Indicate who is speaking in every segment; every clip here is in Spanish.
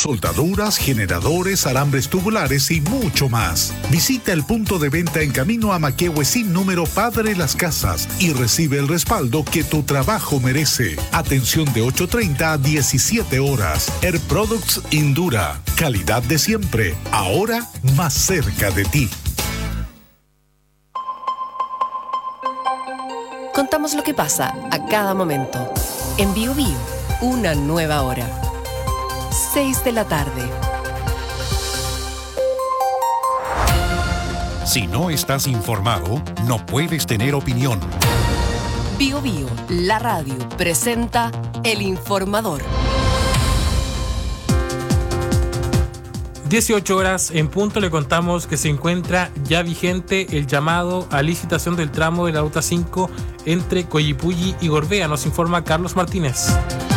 Speaker 1: soldaduras, generadores, alambres tubulares y mucho más. Visita el punto de venta en camino a Maquehue sin número Padre Las Casas y recibe el respaldo que tu trabajo merece. Atención de 8:30 a 17 horas. Air Products Indura. Calidad de siempre. Ahora más cerca de ti.
Speaker 2: Contamos lo que pasa a cada momento. En Bio Bio, una nueva hora. 6 de la tarde.
Speaker 3: Si no estás informado, no puedes tener opinión.
Speaker 2: Bio Bio, la radio, presenta El Informador.
Speaker 4: 18 horas en punto le contamos que se encuentra ya vigente el llamado a licitación del tramo de la Ruta 5 entre Coyipulli y Gorbea, nos informa Carlos Martínez.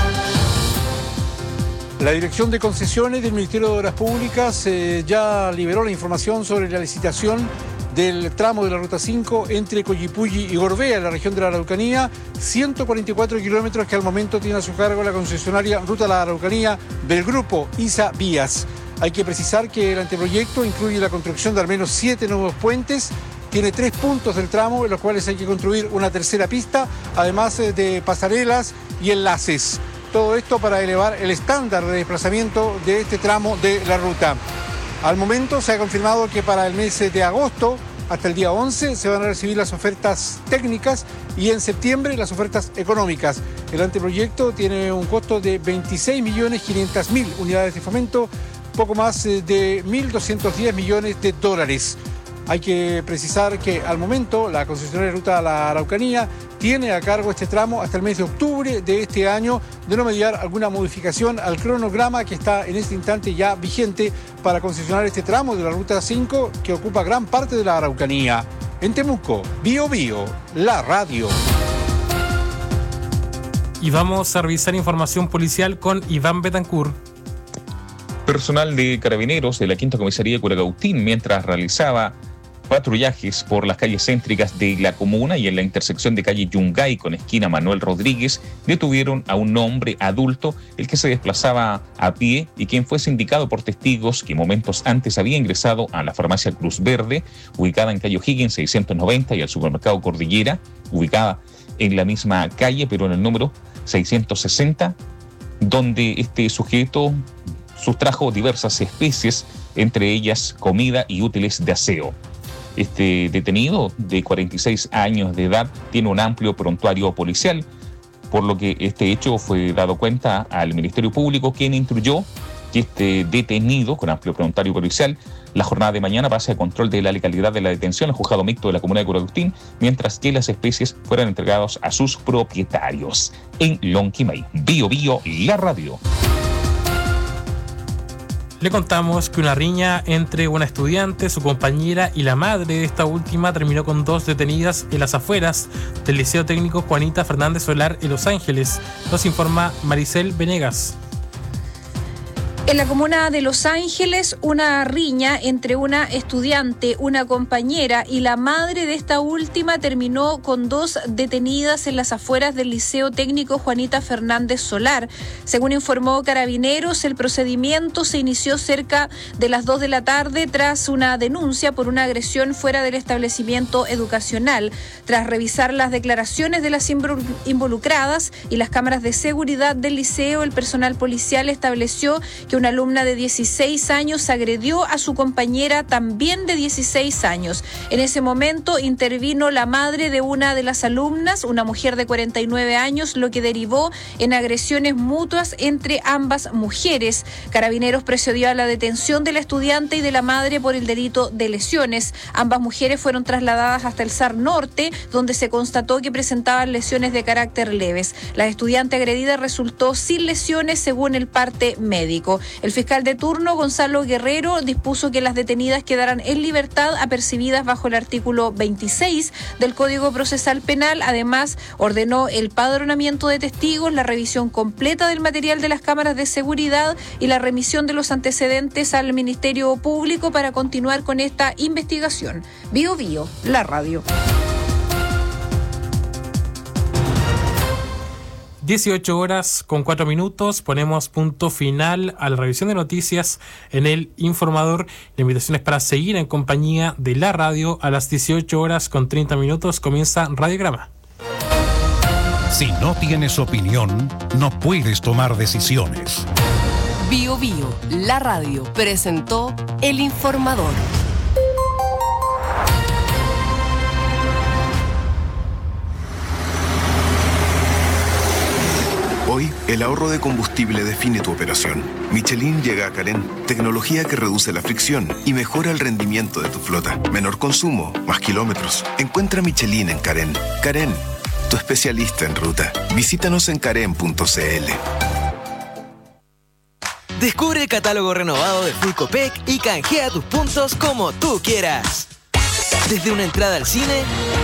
Speaker 5: La Dirección de Concesiones del Ministerio de Obras Públicas ya liberó la información sobre la licitación del tramo de la Ruta 5 entre Coyipulli y Gorbea, en la región de la Araucanía, 144 kilómetros que al momento tiene a su cargo la concesionaria Ruta de la Araucanía del grupo ISA Vías. Hay que precisar que el anteproyecto incluye la construcción de al menos 7 nuevos puentes, tiene 3 puntos del tramo en los cuales hay que construir una tercera pista, además de pasarelas y enlaces. Todo esto para elevar el estándar de desplazamiento de este tramo de la ruta. Al momento se ha confirmado que para el mes de agosto, hasta el día 11, se van a recibir las ofertas técnicas y en septiembre las ofertas económicas. El anteproyecto tiene un costo de 26.500.000 unidades de fomento, poco más de 1.210 millones de dólares. Hay que precisar que al momento la concesionaria Ruta a la Araucanía tiene a cargo este tramo hasta el mes de octubre de este año, de no mediar alguna modificación al cronograma que está en este instante ya vigente para concesionar este tramo de la Ruta 5 que ocupa gran parte de la Araucanía. En Temuco, Bio Bio, la radio.
Speaker 4: Y vamos a revisar información policial con Iván Betancourt.
Speaker 6: Personal de Carabineros de la Quinta Comisaría de Curacautín, mientras realizaba patrullajes por las calles céntricas de la comuna y en la intersección de calle Yungay con esquina Manuel Rodríguez, detuvieron a un hombre adulto, el que se desplazaba a pie y quien fue indicado por testigos que momentos antes había ingresado a la farmacia Cruz Verde, ubicada en calle O'Higgins 690, y al supermercado Cordillera, ubicada en la misma calle pero en el número 660, donde este sujeto sustrajo diversas especies, entre ellas comida y útiles de aseo. Este detenido de 46 años de edad tiene un amplio prontuario policial, por lo que este hecho fue dado cuenta al Ministerio Público, quien instruyó que este detenido con amplio prontuario policial la jornada de mañana pase a control de la legalidad de la detención al juzgado mixto de la comuna de Curacautín, mientras que las especies fueran entregadas a sus propietarios. En Lonquimay, Bio Bio, la radio.
Speaker 4: Le contamos que una riña entre una estudiante, su compañera y la madre de esta última terminó con 2 detenidas en las afueras del Liceo Técnico Juanita Fernández Solar en Los Ángeles. Nos informa Maricel Venegas.
Speaker 7: En la comuna de Los Ángeles, una riña entre una estudiante, una compañera y la madre de esta última terminó con 2 detenidas en las afueras del Liceo Técnico Juanita Fernández Solar. Según informó Carabineros, el procedimiento se inició cerca de las 2 de la tarde tras una denuncia por una agresión fuera del establecimiento educacional. Tras revisar las declaraciones de las involucradas y las cámaras de seguridad del liceo, el personal policial estableció que una alumna de 16 años agredió a su compañera también de 16 años. En ese momento intervino la madre de una de las alumnas, una mujer de 49 años, lo que derivó en agresiones mutuas entre ambas mujeres. Carabineros procedió a la detención de la estudiante y de la madre por el delito de lesiones. Ambas mujeres fueron trasladadas hasta el SAR Norte, donde se constató que presentaban lesiones de carácter leves. La estudiante agredida resultó sin lesiones según el parte médico. El fiscal de turno, Gonzalo Guerrero, dispuso que las detenidas quedaran en libertad apercibidas bajo el artículo 26 del Código Procesal Penal. Además, ordenó el padronamiento de testigos, la revisión completa del material de las cámaras de seguridad y la remisión de los antecedentes al Ministerio Público para continuar con esta investigación. Bio Bio, la radio.
Speaker 4: 18 horas con 4 minutos, ponemos punto final a la revisión de noticias en El Informador. La invitación es para seguir en compañía de la radio. A las 18 horas con 30 minutos comienza Radiograma.
Speaker 3: Si no tienes opinión, no puedes tomar decisiones.
Speaker 2: Bio Bio, la radio, presentó El Informador.
Speaker 8: Hoy, el ahorro de combustible define tu operación. Michelin llega a Carén, tecnología que reduce la fricción y mejora el rendimiento de tu flota. Menor consumo, más kilómetros. Encuentra Michelin en Carén. Carén, tu especialista en ruta. Visítanos en carén.cl.
Speaker 9: Descubre el catálogo renovado de Full Copec y canjea tus puntos como tú quieras. Desde una entrada al cine,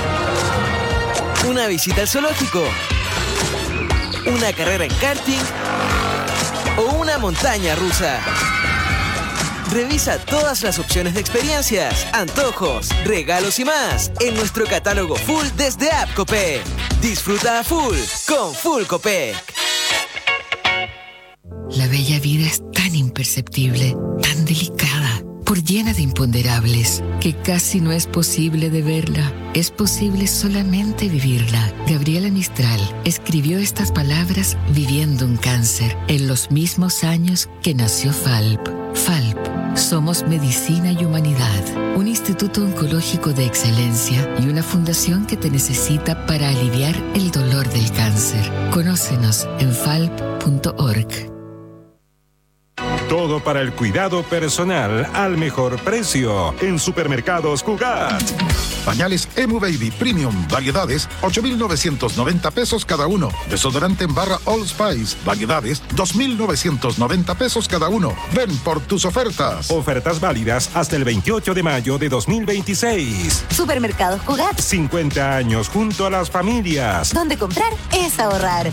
Speaker 9: una visita al zoológico, una carrera en karting o una montaña rusa. Revisa todas las opciones de experiencias, antojos, regalos y más en nuestro catálogo Full desde App Copec. Disfruta a full con Full Copec.
Speaker 10: La bella vida es tan imperceptible, tan delicada, por llena de imponderables, que casi no es posible de verla. Es posible solamente vivirla. Gabriela Mistral escribió estas palabras viviendo un cáncer en los mismos años que nació FALP. FALP. Somos Medicina y Humanidad, un instituto oncológico de excelencia y una fundación que te necesita para aliviar el dolor del cáncer. Conócenos en falp.org.
Speaker 11: Todo para el cuidado personal al mejor precio en Supermercados Cugat.
Speaker 12: Pañales Emu Baby Premium, variedades, 8,990 pesos cada uno. Desodorante en barra All Spice, variedades, 2,990 pesos cada uno. Ven por tus ofertas.
Speaker 11: Ofertas válidas hasta el 28 de mayo de 2026.
Speaker 13: Supermercados Cugat.
Speaker 11: 50 años junto a las familias.
Speaker 13: Donde comprar es ahorrar.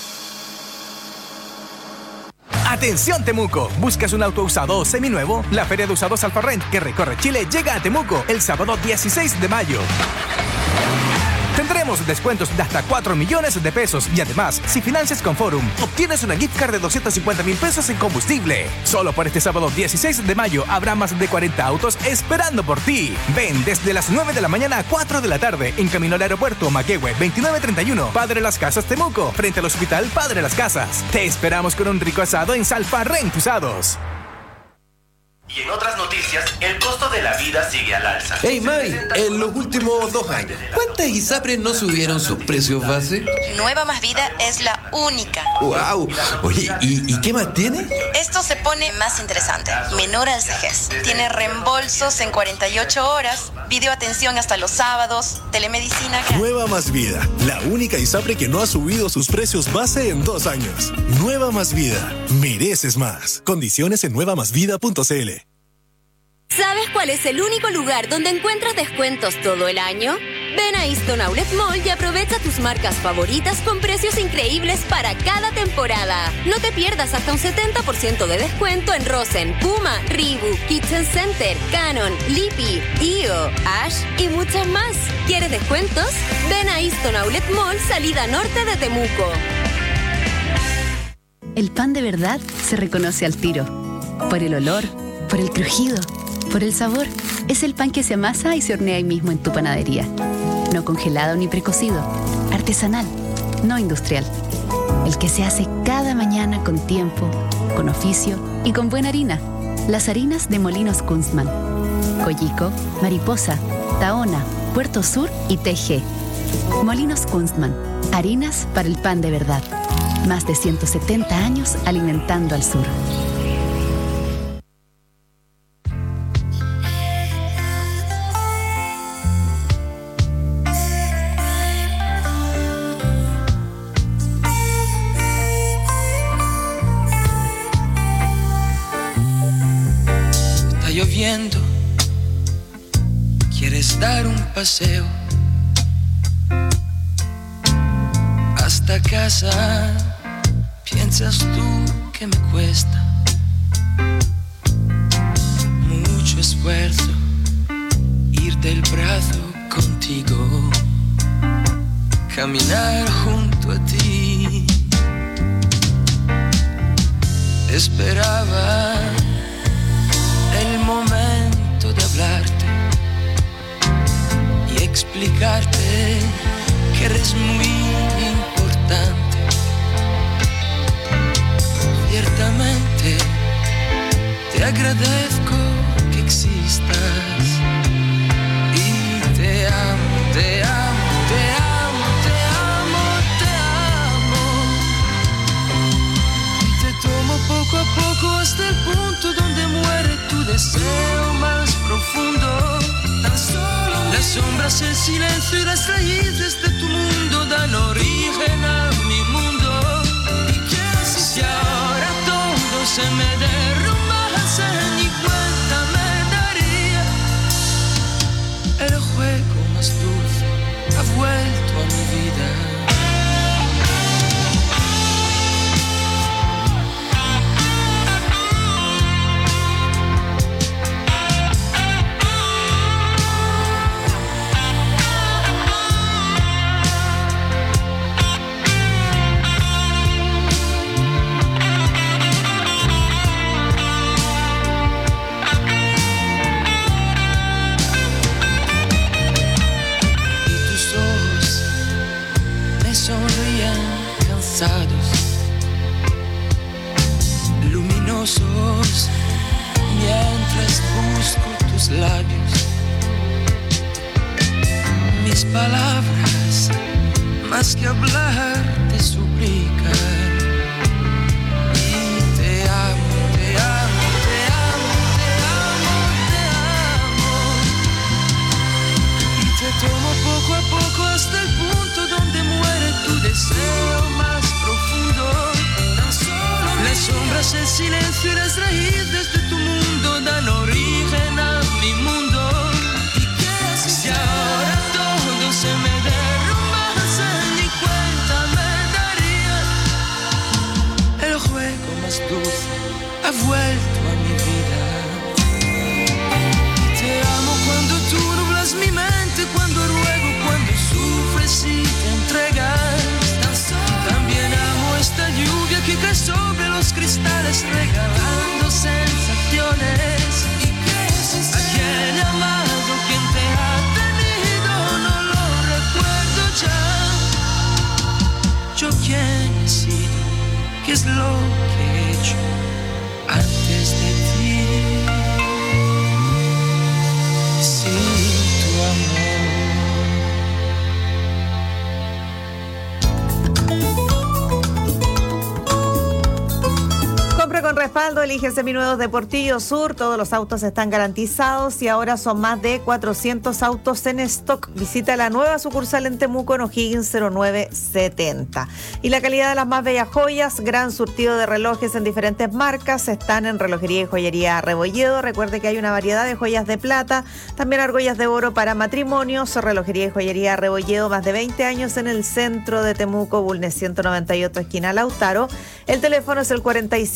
Speaker 14: Atención Temuco, ¿buscas un auto usado o seminuevo? La Feria de Usados Alfarrent que recorre Chile llega a Temuco el sábado 16 de mayo. Tendremos descuentos de hasta 4 millones de pesos y además, si financias con Forum, obtienes una gift card de 250,000 pesos en combustible. Solo por este sábado 16 de mayo habrá más de 40 autos esperando por ti. Ven desde las 9 de la mañana a 4 de la tarde en camino al aeropuerto Maquehue 2931, Padre Las Casas Temuco, frente al Hospital Padre Las Casas. Te esperamos con un rico asado en Salfarrent Usados.
Speaker 15: Y en otras noticias, el costo de la vida sigue al alza.
Speaker 16: Hey Mari, en los últimos 2 años, ¿cuántas ISAPRES no subieron sus precios base?
Speaker 17: Nueva Más Vida es la única.
Speaker 16: ¡Wow! Oye, ¿y qué más tiene?
Speaker 17: Esto se pone más interesante. Menor al CEGES. Tiene reembolsos en 48 horas, videoatención hasta los sábados, telemedicina.
Speaker 18: Nueva Más Vida, la única ISAPRE que no ha subido sus precios base en 2 años. Nueva Más Vida, mereces más. Condiciones en nuevamasvida.cl.
Speaker 19: ¿Sabes cuál es el único lugar donde encuentras descuentos todo el año? Ven a Easton Outlet Mall y aprovecha tus marcas favoritas con precios increíbles para cada temporada. No te pierdas hasta un 70% de descuento en Rosen, Puma, Reebok, Kitchen Center, Canon, Lippy, IO, Ash y muchas más. ¿Quieres descuentos? Ven a Easton Outlet Mall, salida norte de Temuco.
Speaker 20: El pan de verdad se reconoce al tiro. Por el olor, por el crujido, por el sabor. Es el pan que se amasa y se hornea ahí mismo en tu panadería. No congelado ni precocido. Artesanal, no industrial. El que se hace cada mañana con tiempo, con oficio y con buena harina. Las harinas de Molinos Kunstmann. Coyico, Mariposa, Tahona, Puerto Sur y TG. Molinos Kunstmann. Harinas para el pan de verdad. Más de 170 años alimentando al sur.
Speaker 21: Lloviendo, quieres dar un paseo hasta casa, piensas tú que me cuesta mucho esfuerzo ir del brazo contigo, caminar junto a ti. Esperaba el momento de hablarte y explicarte que eres muy importante. Ciertamente te agradezco que existas y te amo, te amo, te amo, te amo, te amo. Y te tomo poco a poco hasta el punto donde muere tu deseo más profundo. Tan solo las sombras, el silencio y las raíces de tu mundo dan origen a mi mundo. ¿Y qué si ahora todo se me derrumbase? Ni cuenta me daría. El juego más dulce ha vuelto a mi vida. Luminosos, mientras busco tus labios. Mis palabras, más que hablar, te suplican. Y te amo, te amo, te amo, te amo, te amo. Y te tomo poco a poco hasta el punto donde muere tu deseo más profundo. Las sombras, el silencio y las raíces de tu mundo dan origen a mi mundo. ¿Y qué si ahora todo se me derrumbase? Ni cuenta me daría. El juego más dulce ha vuelto a mi vida. Y te amo cuando tú nublas mi mente, cuando ruego, cuando sufres y te entregas. También amo esta lluvia que cae sobre los cristales, regalando sensaciones. ¿A quién he amado? ¿Quién te ha tenido? No lo recuerdo ya. Yo quién he sido, qué es lo que he hecho antes de ti. Sin tu amor.
Speaker 1: Con respaldo, elige seminuevos de Portillo Sur. Todos los autos están garantizados y ahora son más de 400 autos en stock. Visita la nueva sucursal en Temuco, en O'Higgins 0970. Y la calidad de las más bellas joyas, gran surtido de relojes en diferentes marcas, están en Relojería y Joyería Rebolledo. Recuerde que hay una variedad de joyas de plata, también argollas de oro para matrimonios. Relojería y Joyería Rebolledo, más de 20 años en el centro de Temuco, Bulnes 198, esquina Lautaro. El teléfono es el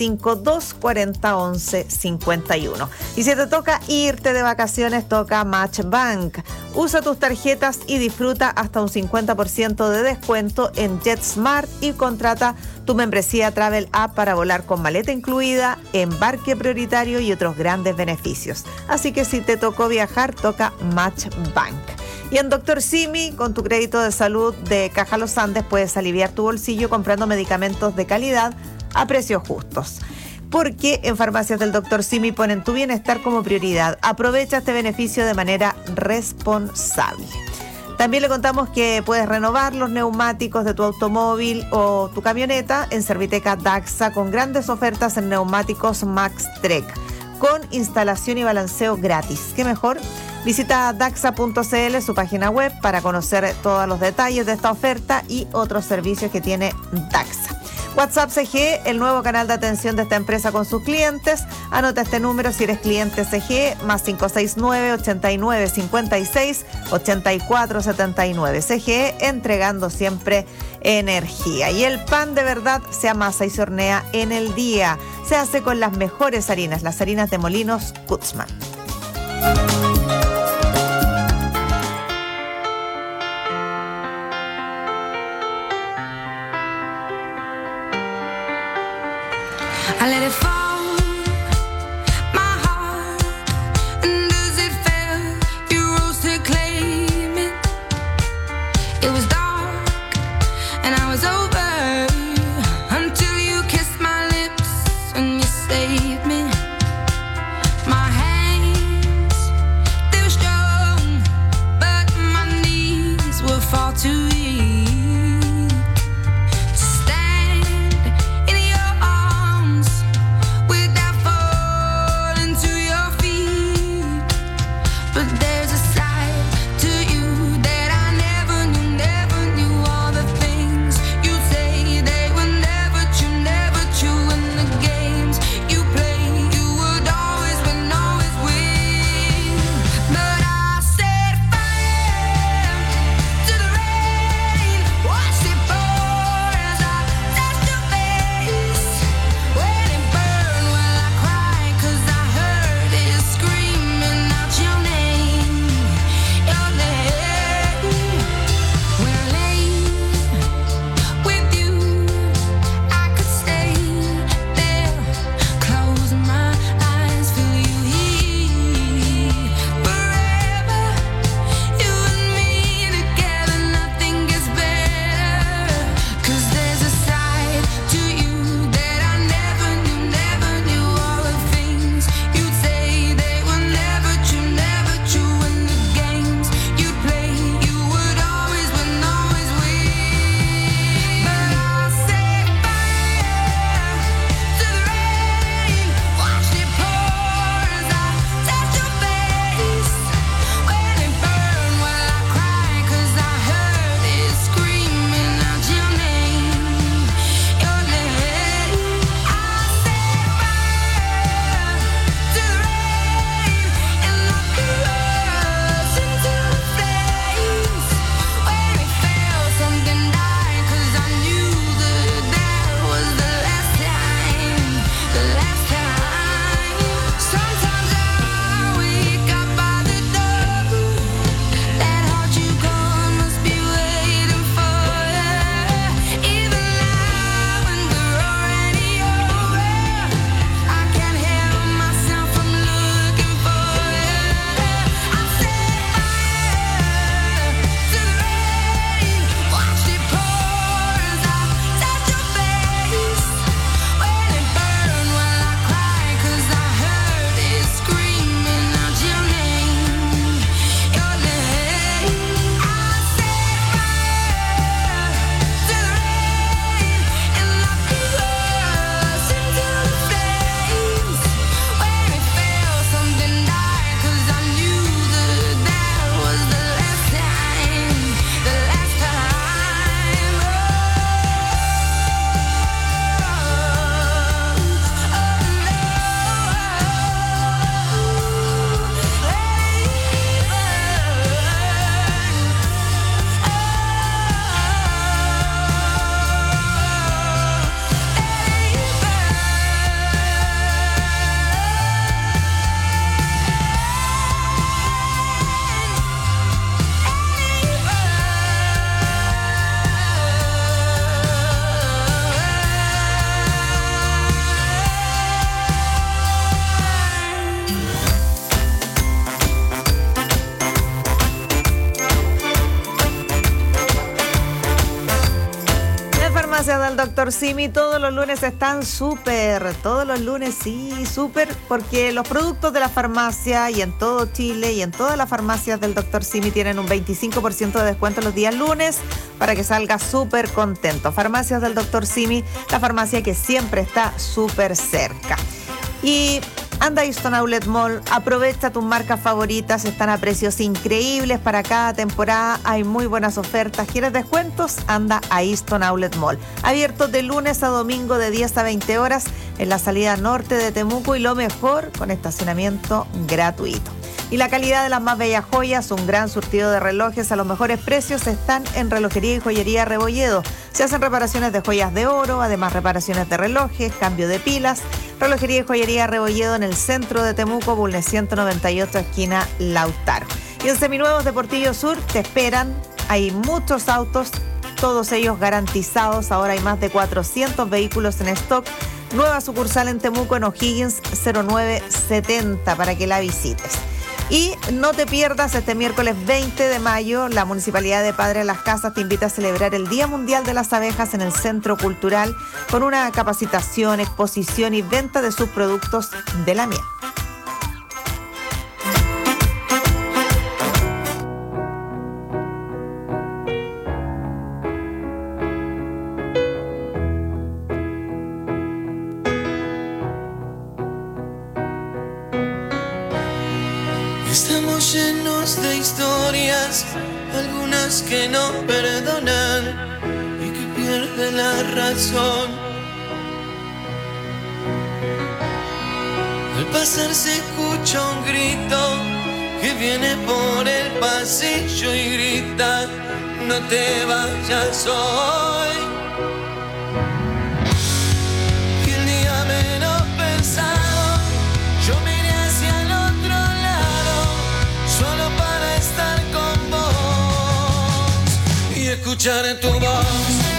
Speaker 1: 45-240-1151. Y si te toca irte de vacaciones, toca Match Bank. Usa tus tarjetas y disfruta hasta un 50% de descuento en JetSmart y contrata tu membresía Travel App para volar con maleta incluida, embarque prioritario y otros grandes beneficios. Así que si te tocó viajar, toca Match Bank. Y en Dr. Simi, con tu crédito de salud de Caja Los Andes, puedes aliviar tu bolsillo comprando medicamentos de calidad a precios justos. Porque en Farmacias del Dr. Simi ponen tu bienestar como prioridad. Aprovecha este beneficio de manera responsable. También le contamos que puedes renovar los neumáticos de tu automóvil o tu camioneta en Serviteca Daxa con grandes ofertas en neumáticos Max Trek con instalación y balanceo gratis. ¿Qué mejor? Visita daxa.cl, su página web, para conocer todos los detalles de esta oferta y otros servicios que tiene Daxa. WhatsApp CG, el nuevo canal de atención de esta empresa con sus clientes. Anota este número si eres cliente CG, más 569-89-56-84-79. CG, entregando siempre energía. Y el pan de verdad se amasa y se hornea en el día. Se hace con las mejores harinas, las harinas de Molinos Kutzman.
Speaker 21: I let it fall, my heart. And as it fell, you rose to claim it. It was dark, and I was over until you kissed my lips and you saved me. My hands, they were strong, but my knees were far too weak.
Speaker 1: Del Dr. Simi, todos los lunes están súper, todos los lunes sí, súper, porque los productos de la farmacia y en todo Chile y en todas las farmacias del Dr. Simi tienen un 25% de descuento los días lunes para que salga súper contento. Farmacias del Dr. Simi, la farmacia que siempre está súper cerca. Y anda a Easton Outlet Mall, aprovecha tus marcas favoritas, están a precios increíbles para cada temporada, hay muy buenas ofertas. ¿Quieres descuentos? Anda a Easton Outlet Mall. Abierto de lunes a domingo de 10 a 20 horas en la salida norte de Temuco y lo mejor, con estacionamiento gratuito. Y la calidad de las más bellas joyas, un gran surtido de relojes a los mejores precios están en Relojería y Joyería Rebolledo. Se hacen reparaciones de joyas de oro, además reparaciones de relojes, cambio de pilas. Relojería y Joyería Rebolledo en el centro de Temuco, Bulnes 198, esquina Lautaro. Y en Seminuevos de Portillo Sur te esperan, hay muchos autos todos ellos garantizados. Ahora hay más de 400 vehículos en stock. Nueva sucursal en Temuco, en O'Higgins 0970, para que la visites. Y no te pierdas este miércoles 20 de mayo, la Municipalidad de Padre Las Casas te invita a celebrar el Día Mundial de las Abejas en el Centro Cultural con una capacitación, exposición y venta de sus productos de la miel.
Speaker 21: Estamos llenos de historias, algunas que no perdonan y que pierden la razón. Al pasar se escucha un grito que viene por el pasillo y grita: no te vayas hoy. Y el día menos pensado, yo me iré hacia el otro lado, solo para estar con vos y escuchar tu voz.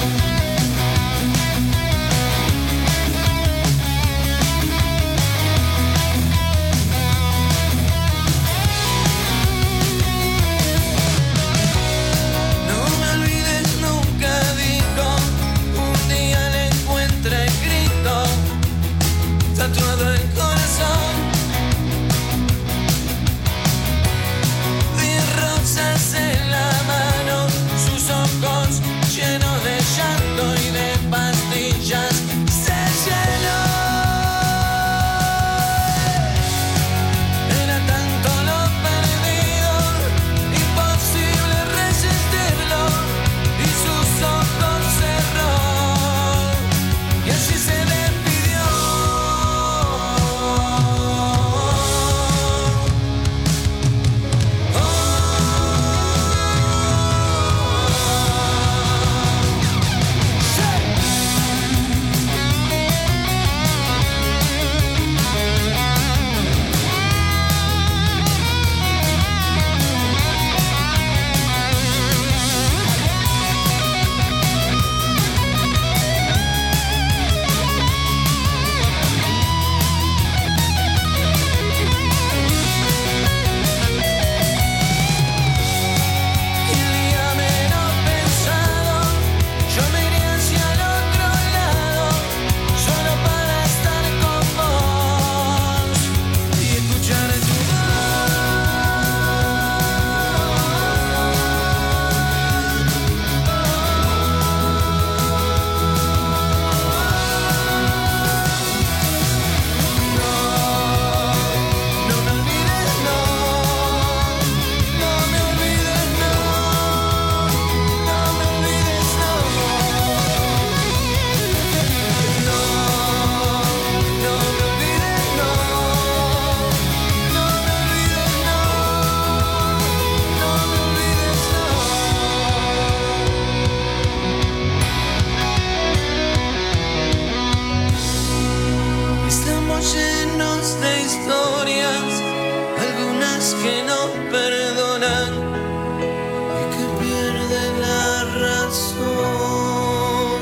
Speaker 21: Tatuado el corazón de rosas en la mano, sus ojos llenos de llanto y de pastillas se llenó. Era tanto lo perdido, imposible resistirlo, y sus ojos cerró y así se despidió. Llenos de historias, algunas que no perdonan y que pierden la razón.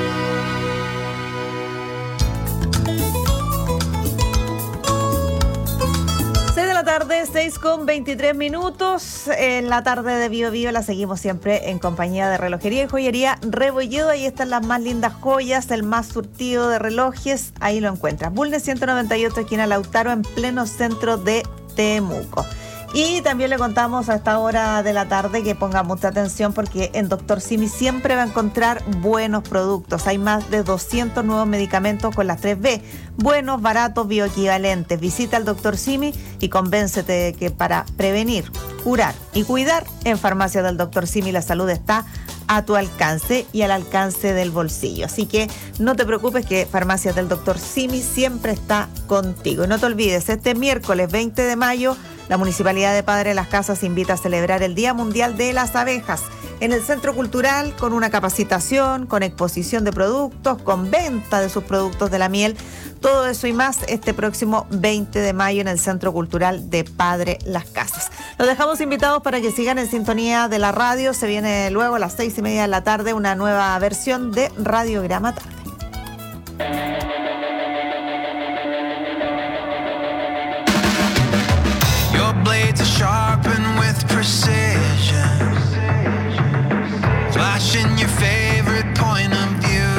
Speaker 1: 6 de la tarde, 6:23. En la tarde de Bio Bio la seguimos siempre en compañía de Relojería y Joyería Rebolledo. Ahí están las más lindas joyas, el más surtido de relojes. Ahí lo encuentras. Bulnes 198, esquina Lautaro, en pleno centro de Temuco. Y también le contamos a esta hora de la tarde que ponga mucha atención, porque en Dr. Simi siempre va a encontrar buenos productos. Hay más de 200 nuevos medicamentos con las 3B. Buenos, baratos, bioequivalentes. Visita al Dr. Simi y convéncete de que para prevenir, curar y cuidar, en Farmacia del Dr. Simi la salud está a tu alcance y al alcance del bolsillo. Así que no te preocupes, que Farmacias del Dr. Simi siempre está contigo. Y no te olvides, este miércoles 20 de mayo, la Municipalidad de Padre Las Casas invita a celebrar el Día Mundial de las Abejas en el Centro Cultural, con una capacitación, con exposición de productos, con venta de sus productos de la miel. Todo eso y más este próximo 20 de mayo en el Centro Cultural de Padre Las Casas. Los dejamos invitados para que sigan en sintonía de la radio. Se viene luego a las 6:30 de la tarde una nueva versión de Radiograma Tarde.
Speaker 21: Your blades are sharpened with precision, flashing your favorite point of view.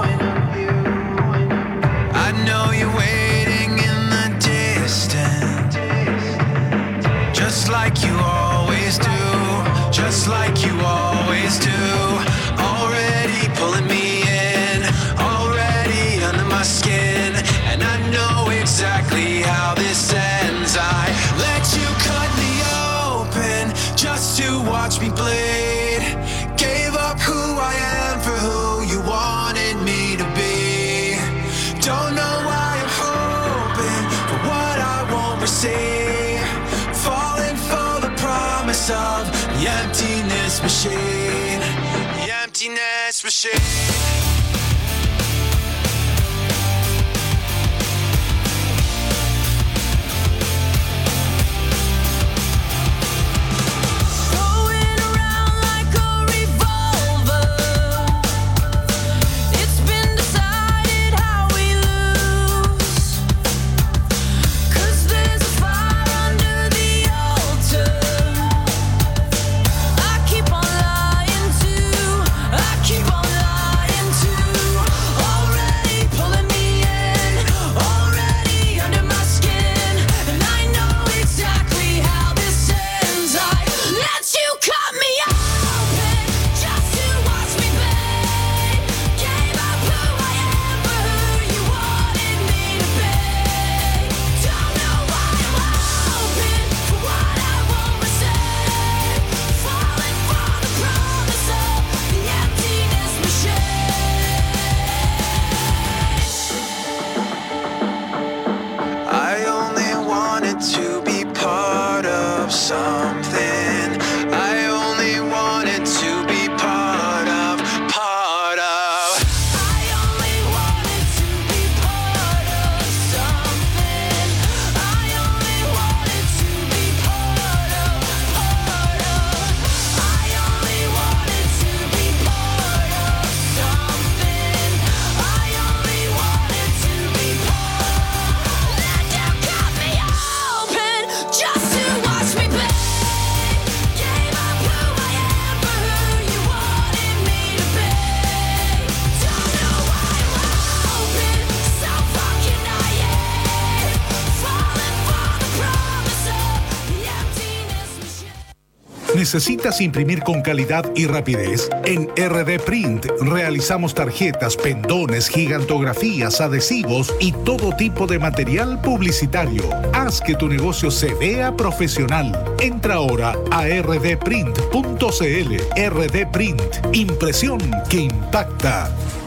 Speaker 21: I know you're waiting in the distance, just like you always do, just like you always do. Already pulling me in, already under my skin, and I know exactly how this ends. I let you cut me open just to watch me bleed. Gave up who I am for who you wanted me to be. Don't know why I'm hoping for what I won't receive. Falling for the promise of the emptiness machine. The emptiness machine.
Speaker 3: ¿Necesitas imprimir con calidad y rapidez? En RD Print realizamos tarjetas, pendones, gigantografías, adhesivos y todo tipo de material publicitario. Haz que tu negocio se vea profesional. Entra ahora a rdprint.cl. RD Print, impresión que impacta.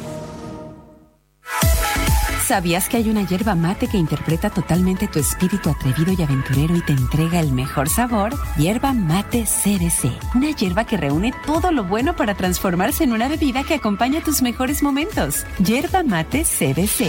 Speaker 5: ¿Sabías que hay una yerba mate que interpreta totalmente tu espíritu atrevido y aventurero y te entrega el mejor sabor? Yerba Mate CBC. Una yerba que reúne todo lo bueno para transformarse en una bebida que acompaña tus mejores momentos. Yerba Mate CBC.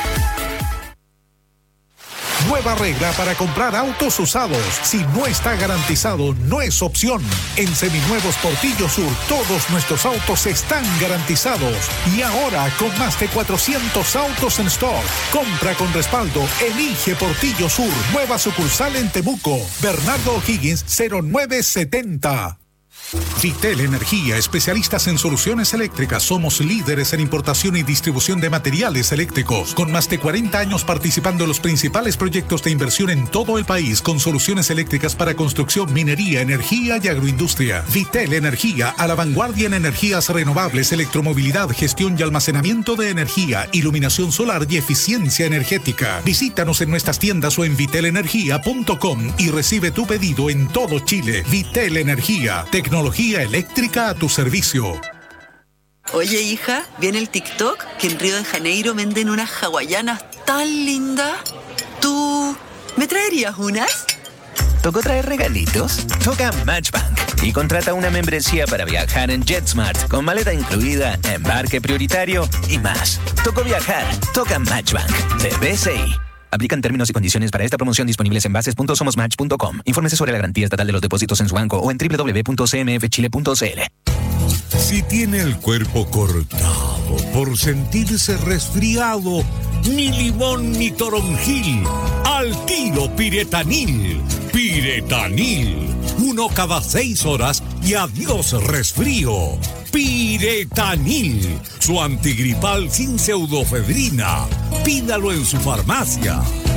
Speaker 3: Nueva regla para comprar autos usados. Si no está garantizado, no es opción. En Seminuevos Portillo Sur, todos nuestros autos están garantizados. Y ahora, con más de 400 autos en stock. Compra con respaldo. Elige Portillo Sur. Nueva sucursal en Temuco. Bernardo O'Higgins, 0970. Vitel Energía, especialistas en soluciones eléctricas. Somos líderes en importación y distribución de materiales eléctricos, con más de 40 años participando en los principales proyectos de inversión en todo el país, con soluciones eléctricas para construcción, minería, energía y agroindustria. Vitel Energía, a la vanguardia en energías renovables, electromovilidad, gestión y almacenamiento de energía, iluminación solar y eficiencia energética. Visítanos en nuestras tiendas o en vitelenergia.com y recibe tu pedido en todo Chile. Vitel Energía, tecnología eléctrica a tu servicio.
Speaker 22: Oye, hija, ¿viene el TikTok? Que en Río de Janeiro venden unas hawaianas tan lindas. ¿Tú me traerías unas?
Speaker 23: ¿Tocó traer regalitos? Toca Matchbank y contrata una membresía para viajar en JetSmart con maleta incluida, embarque prioritario y más. Tocó viajar. Toca Matchbank de BCI. Aplican términos y condiciones para esta promoción disponibles en bases.somosmatch.com. Infórmese sobre la garantía estatal de los depósitos en su banco o en www.cmfchile.cl.
Speaker 3: Si tiene el cuerpo cortado por sentirse resfriado, ni limón ni toronjil, al tiro Piretanil. Piretanil, 1 cada 6 horas y adiós resfrío. Piretanil, su antigripal sin pseudofedrina. Pídalo en su farmacia.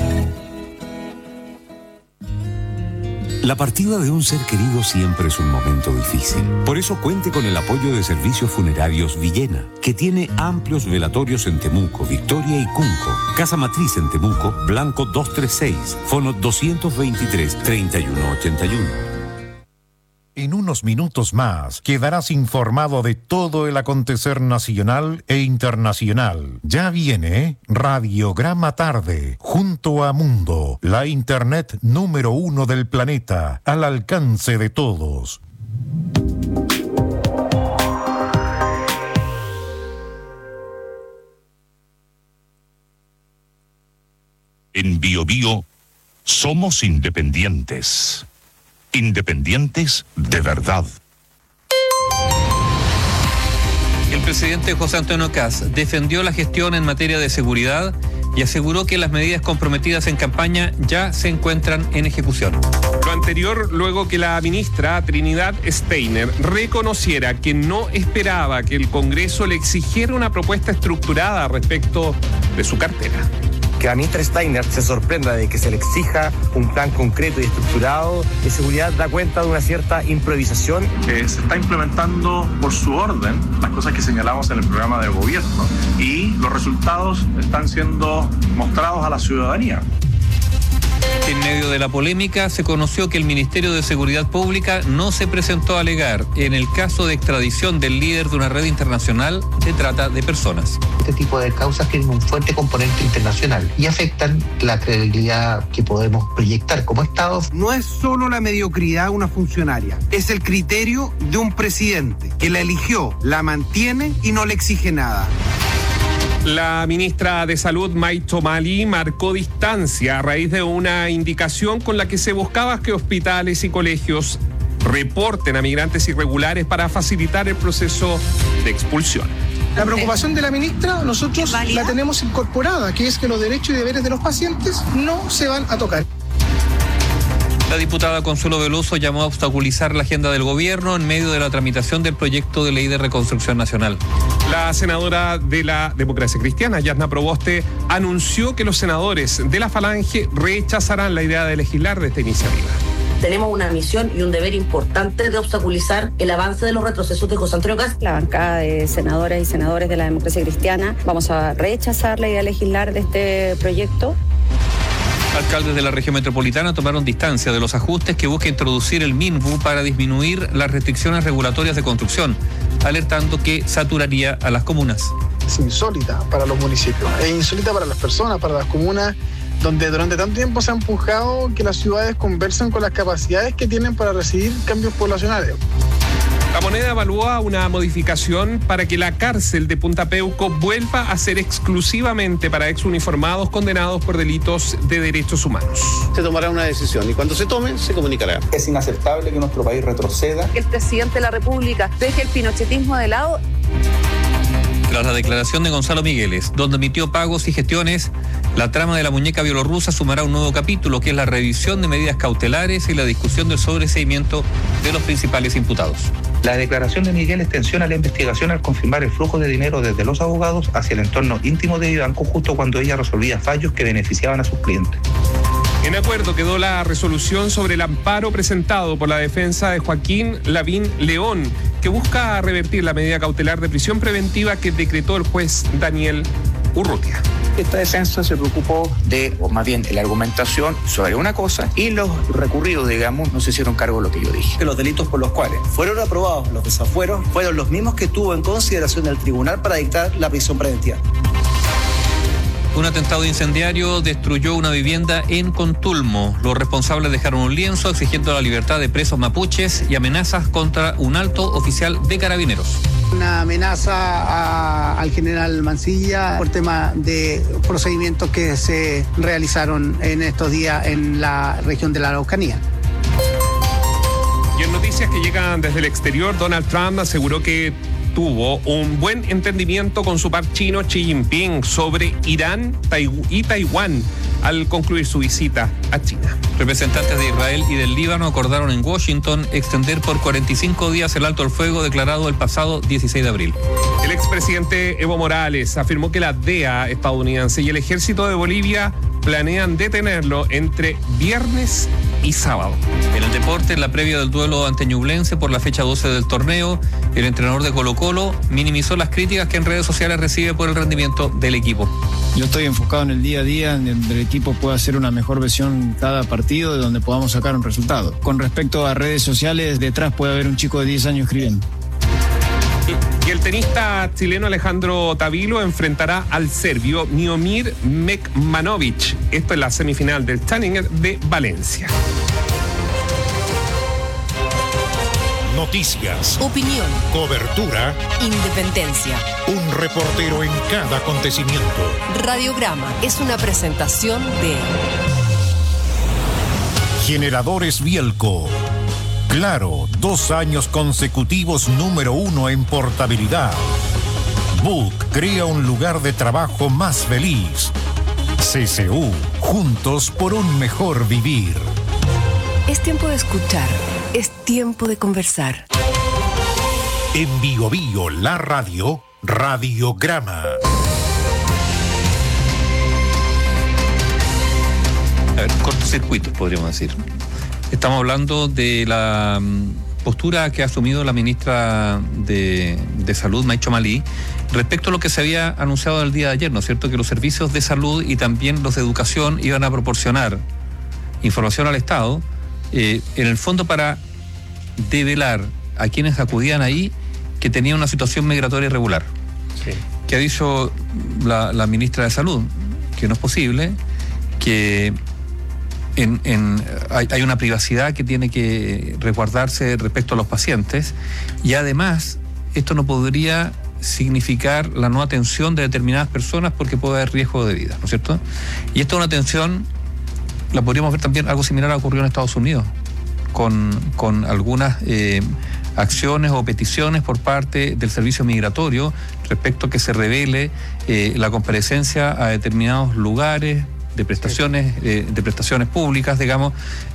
Speaker 4: La partida de un ser querido siempre es un momento difícil. Por eso cuente con el apoyo de Servicios Funerarios Villena, que tiene amplios velatorios en Temuco, Victoria y Cunco. Casa Matriz en Temuco, Blanco 236, fono 223-3181.
Speaker 3: En unos minutos más quedarás informado de todo el acontecer nacional e internacional. Ya viene Radiograma Tarde, junto a Mundo, la internet número 1 del planeta, al alcance de todos.
Speaker 6: En BioBio somos independientes. Independientes de verdad.
Speaker 7: El presidente José Antonio Kast defendió la gestión en materia de seguridad y aseguró que las medidas comprometidas en campaña ya se encuentran en ejecución.
Speaker 24: Lo anterior luego que la ministra Trinidad Steiner reconociera que no esperaba que el Congreso le exigiera una propuesta estructurada respecto de su cartera.
Speaker 25: Que la ministra Steiner se sorprenda de que se le exija un plan concreto y estructurado de seguridad da cuenta de una cierta improvisación.
Speaker 26: Se está implementando por su orden las cosas que señalamos en el programa de gobierno y los resultados están siendo mostrados a la ciudadanía.
Speaker 7: En medio de la polémica, se conoció que el Ministerio de Seguridad Pública no se presentó a alegar en el caso de extradición del líder de una red internacional de trata de personas.
Speaker 27: Este tipo de causas tienen un fuerte componente internacional y afectan la credibilidad que podemos proyectar como Estado.
Speaker 28: No es solo la mediocridad de una funcionaria, es el criterio de un presidente que la eligió, la mantiene y no le exige nada.
Speaker 24: La ministra de Salud, May Tomali, marcó distancia a raíz de una indicación con la que se buscaba que hospitales y colegios reporten a migrantes irregulares para facilitar el proceso de expulsión.
Speaker 29: La preocupación de la ministra nosotros la tenemos incorporada, que es que los derechos y deberes de los pacientes no se van a tocar.
Speaker 7: La diputada Consuelo Veloso llamó a obstaculizar la agenda del gobierno en medio de la tramitación del proyecto de ley de reconstrucción nacional.
Speaker 24: La senadora de la Democracia Cristiana, Yasna Proboste, anunció que los senadores de la Falange rechazarán la idea de legislar de esta iniciativa.
Speaker 30: Tenemos una misión y un deber importante de obstaculizar el avance de los retrocesos de José Antonio Kast.
Speaker 31: La bancada de senadoras y senadores de la Democracia Cristiana vamos a rechazar la idea de legislar de este proyecto.
Speaker 7: Alcaldes de la región metropolitana tomaron distancia de los ajustes que busca introducir el MINBU para disminuir las restricciones regulatorias de construcción, alertando que saturaría a las comunas.
Speaker 29: Es insólita para los municipios, es insólita para las personas, para las comunas, donde durante tanto tiempo se ha empujado que las ciudades conversen con las capacidades que tienen para recibir cambios poblacionales.
Speaker 24: La Moneda evalúa una modificación para que la cárcel de Punta Peuco vuelva a ser exclusivamente para exuniformados condenados por delitos de derechos humanos.
Speaker 32: Se tomará una decisión y cuando se tome, se comunicará.
Speaker 33: Es inaceptable que nuestro país retroceda.
Speaker 31: Que el presidente de la República deje el pinochetismo de lado.
Speaker 7: Tras la declaración de Gonzalo Migueles, donde emitió pagos y gestiones, la trama de la muñeca bielorrusa sumará un nuevo capítulo, que es la revisión de medidas cautelares y la discusión del sobreseimiento de los principales imputados.
Speaker 33: La declaración de Miguel extensiona la investigación al confirmar el flujo de dinero desde los abogados hacia el entorno íntimo de Vivanco justo cuando ella resolvía fallos que beneficiaban a sus clientes.
Speaker 24: En acuerdo quedó la resolución sobre el amparo presentado por la defensa de Joaquín Lavín León, que busca revertir la medida cautelar de prisión preventiva que decretó el juez Daniel Urrutia.
Speaker 33: Esta defensa se preocupó de, o más bien, la argumentación sobre una cosa y los recurridos, digamos, no se hicieron cargo de lo que yo dije.
Speaker 34: Que los delitos por los cuales fueron aprobados los desafueros fueron los mismos que tuvo en consideración el tribunal para dictar la prisión preventiva.
Speaker 7: Un atentado incendiario destruyó una vivienda en Contulmo. Los responsables dejaron un lienzo exigiendo la libertad de presos mapuches y amenazas contra un alto oficial de carabineros.
Speaker 29: Una amenaza al general Mancilla por tema de procedimientos que se realizaron en estos días en la región de la Araucanía.
Speaker 24: Y en noticias que llegan desde el exterior, Donald Trump aseguró que tuvo un buen entendimiento con su par chino Xi Jinping sobre Irán y Taiwán al concluir su visita a China.
Speaker 7: Representantes de Israel y del Líbano acordaron en Washington extender por 45 días el alto al fuego declarado el pasado 16 de abril.
Speaker 24: El expresidente Evo Morales afirmó que la DEA estadounidense y el ejército de Bolivia planean detenerlo entre viernes y sábado.
Speaker 7: En el deporte, en la previa del duelo ante Ñublense por la fecha 12 del torneo, el entrenador de Colo-Colo minimizó las críticas que en redes sociales recibe por el rendimiento del equipo.
Speaker 2: Yo estoy enfocado en el día a día, en donde el equipo pueda hacer una mejor versión cada partido, de donde podamos sacar un resultado. Con respecto a redes sociales, detrás puede haber un chico de 10 años escribiendo.
Speaker 24: Y el tenista chileno Alejandro Tavilo enfrentará al serbio Miomir Mekmanovic. Esto es la semifinal del Challenger de Valencia.
Speaker 3: Noticias,
Speaker 8: opinión,
Speaker 3: cobertura,
Speaker 8: independencia.
Speaker 3: Un reportero en cada acontecimiento.
Speaker 8: Radiograma es una presentación de
Speaker 3: Generadores Bielco. Claro, 2 años consecutivos número 1 en portabilidad. Book crea un lugar de trabajo más feliz. CCU, juntos por un mejor vivir.
Speaker 8: Es tiempo de escuchar, es tiempo de conversar.
Speaker 3: En Bio Bio, la radio, Radiograma.
Speaker 7: A ver, cortocircuitos podríamos decir. Estamos hablando de la postura que ha asumido la ministra de Salud, Maicho Malí, respecto a lo que se había anunciado el día de ayer, ¿no es cierto? Que los servicios de salud y también los de educación iban a proporcionar información al Estado, en el fondo para develar a quienes acudían ahí que tenían una situación migratoria irregular. Sí. Que ha dicho la ministra de Salud que no es posible, que hay una privacidad que tiene que resguardarse respecto a los pacientes, y además esto no podría significar la no atención de determinadas personas porque puede haber riesgo de vida, ¿no es cierto? Y esta es una atención, la podríamos ver también, algo similar ha ocurrido en Estados Unidos, con algunas acciones o peticiones por parte del servicio migratorio respecto a que se revele la comparecencia a determinados lugares de prestaciones públicas, digamos,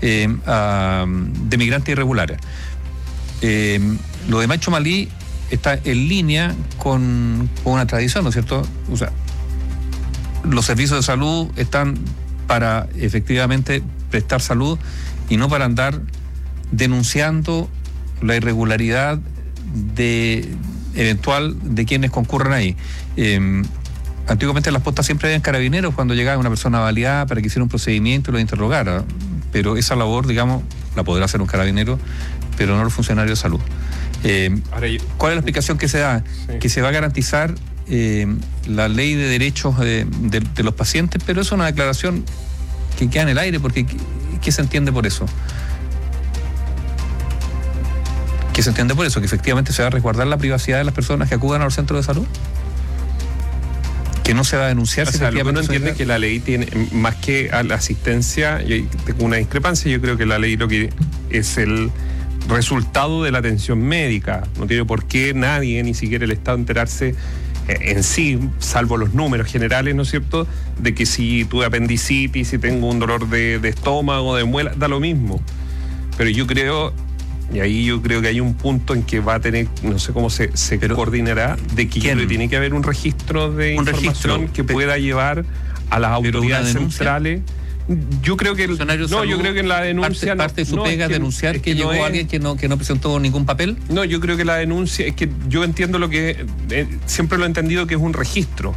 Speaker 7: de migrantes irregulares. Lo de Maicho Malí está en línea con una tradición, ¿no es cierto? O sea, los servicios de salud están para efectivamente prestar salud y no para andar denunciando la irregularidad eventual de quienes concurran ahí. Antiguamente las postas siempre habían carabineros cuando llegaba una persona baleada para que hiciera un procedimiento y lo interrogara, pero esa labor, digamos, la podrá hacer un carabinero, pero no el funcionario de salud. ¿Cuál es la explicación que se da? Sí. Que se va a garantizar la ley de derechos de los pacientes, pero es una declaración que queda en el aire, porque ¿qué se entiende por eso? ¿Qué se entiende por eso? ¿Que efectivamente se va a resguardar la privacidad de las personas que acudan a los centros de salud? Que no se va a denunciar.
Speaker 24: O sea, lo que uno entiende es que la ley tiene, más que a la asistencia, y tengo una discrepancia, yo creo que la ley lo que es el resultado de la atención médica. No tiene por qué nadie, ni siquiera el Estado, enterarse en sí, salvo los números generales, ¿no es cierto?, de que si tuve apendicitis, si tengo un dolor de estómago, de muela, da lo mismo. Pero yo creo, y ahí yo creo que hay un punto en que va a tener, no sé cómo se coordinará, de que tiene que haber un registro de información que pueda llevar a las autoridades centrales. Yo creo que yo creo que en la denuncia
Speaker 7: parte de su pega es denunciar que llegó alguien que no presentó ningún papel.
Speaker 24: No, yo creo que la denuncia es que yo entiendo lo que siempre lo he entendido, que es un registro.